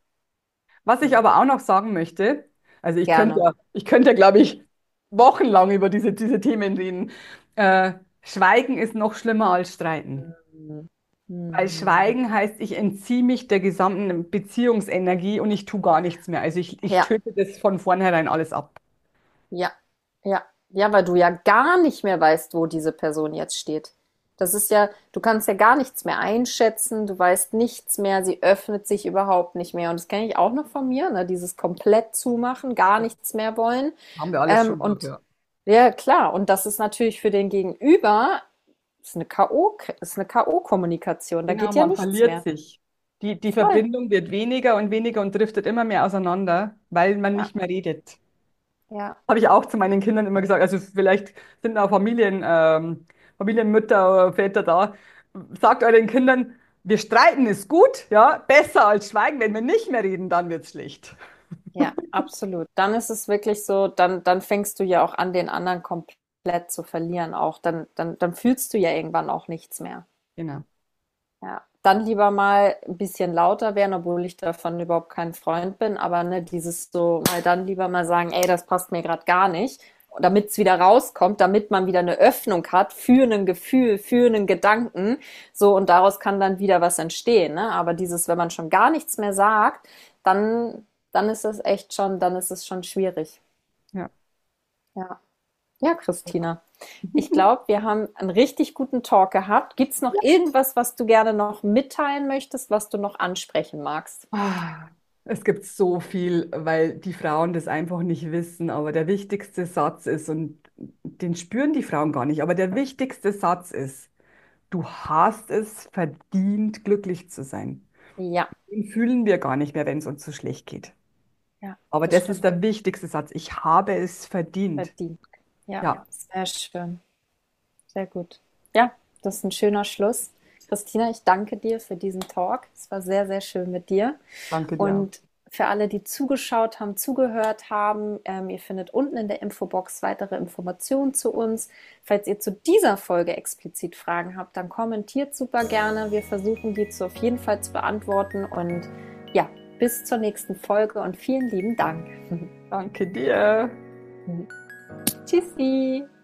Was ich aber auch noch sagen möchte, also ich könnte Gerne. ja, ich könnte ja, glaube ich, wochenlang über diese, diese Themen reden. Äh, Schweigen ist noch schlimmer als Streiten. Mhm. Weil Mhm. Schweigen heißt, ich entziehe mich der gesamten Beziehungsenergie und ich tue gar nichts mehr. Also ich, ich Ja, töte das von vornherein alles ab. ja, ja. Ja, weil du ja gar nicht mehr weißt, wo diese Person jetzt steht. Das ist ja, du kannst ja gar nichts mehr einschätzen, du weißt nichts mehr, sie öffnet sich überhaupt nicht mehr. Und das kenne ich auch noch von mir, ne? Dieses komplett zumachen, gar nichts mehr wollen. Haben wir alles Ähm, schon gehabt, und ja. ja, klar, und das ist natürlich für den Gegenüber ist eine K O, ist eine K O-Kommunikation, da Genau, geht ja man nichts verliert mehr. sich. Die, die Voll. Verbindung wird weniger und weniger und driftet immer mehr auseinander, weil man Ja, nicht mehr redet. ja, Habe ich auch zu meinen Kindern immer gesagt. Also vielleicht sind auch Familien, ähm, Familienmütter oder Väter da. Sagt euren Kindern, wir streiten ist gut, ja, besser als schweigen. Wenn wir nicht mehr reden, dann wird's schlecht. ja, absolut. Dann ist es wirklich so, dann, dann fängst du ja auch an, den anderen komplett zu verlieren auch. Dann, dann, dann fühlst du ja irgendwann auch nichts mehr. Genau. Ja, dann lieber mal ein bisschen lauter werden, obwohl ich davon überhaupt kein Freund bin, aber ne, dieses so mal dann lieber mal sagen, ey, das passt mir gerade gar nicht, damit es wieder rauskommt, damit man wieder eine Öffnung hat für ein Gefühl, für einen Gedanken, so und daraus kann dann wieder was entstehen, ne? Aber dieses, wenn man schon gar nichts mehr sagt, dann dann ist es echt schon, dann ist es schon schwierig. Ja. Ja. Ja, Christina. Ich glaube, wir haben einen richtig guten Talk gehabt. Gibt es noch irgendwas, was du gerne noch mitteilen möchtest, was du noch ansprechen magst? Ah, es gibt so viel, weil die Frauen das einfach nicht wissen, aber der wichtigste Satz ist, und den spüren die Frauen gar nicht, aber der wichtigste Satz ist, du hast es verdient, glücklich zu sein. Ja, Den fühlen wir gar nicht mehr, wenn es uns so schlecht geht. ja, Aber das das ist stimmt. der wichtigste Satz. Ich habe es verdient. Verdient. Ja, Ja, sehr schön. Sehr gut. Ja, das ist ein schöner Schluss. Christina, ich danke dir für diesen Talk. Es war sehr, sehr schön mit dir. danke dir auch. Und für alle, die zugeschaut haben, zugehört haben, ähm, ihr findet unten in der Infobox weitere Informationen zu uns. Falls ihr zu dieser Folge explizit Fragen habt, dann kommentiert super gerne. Wir versuchen, die zu auf jeden Fall zu beantworten. Und ja, bis zur nächsten Folge und vielen lieben Dank. Danke dir. Tschüssi.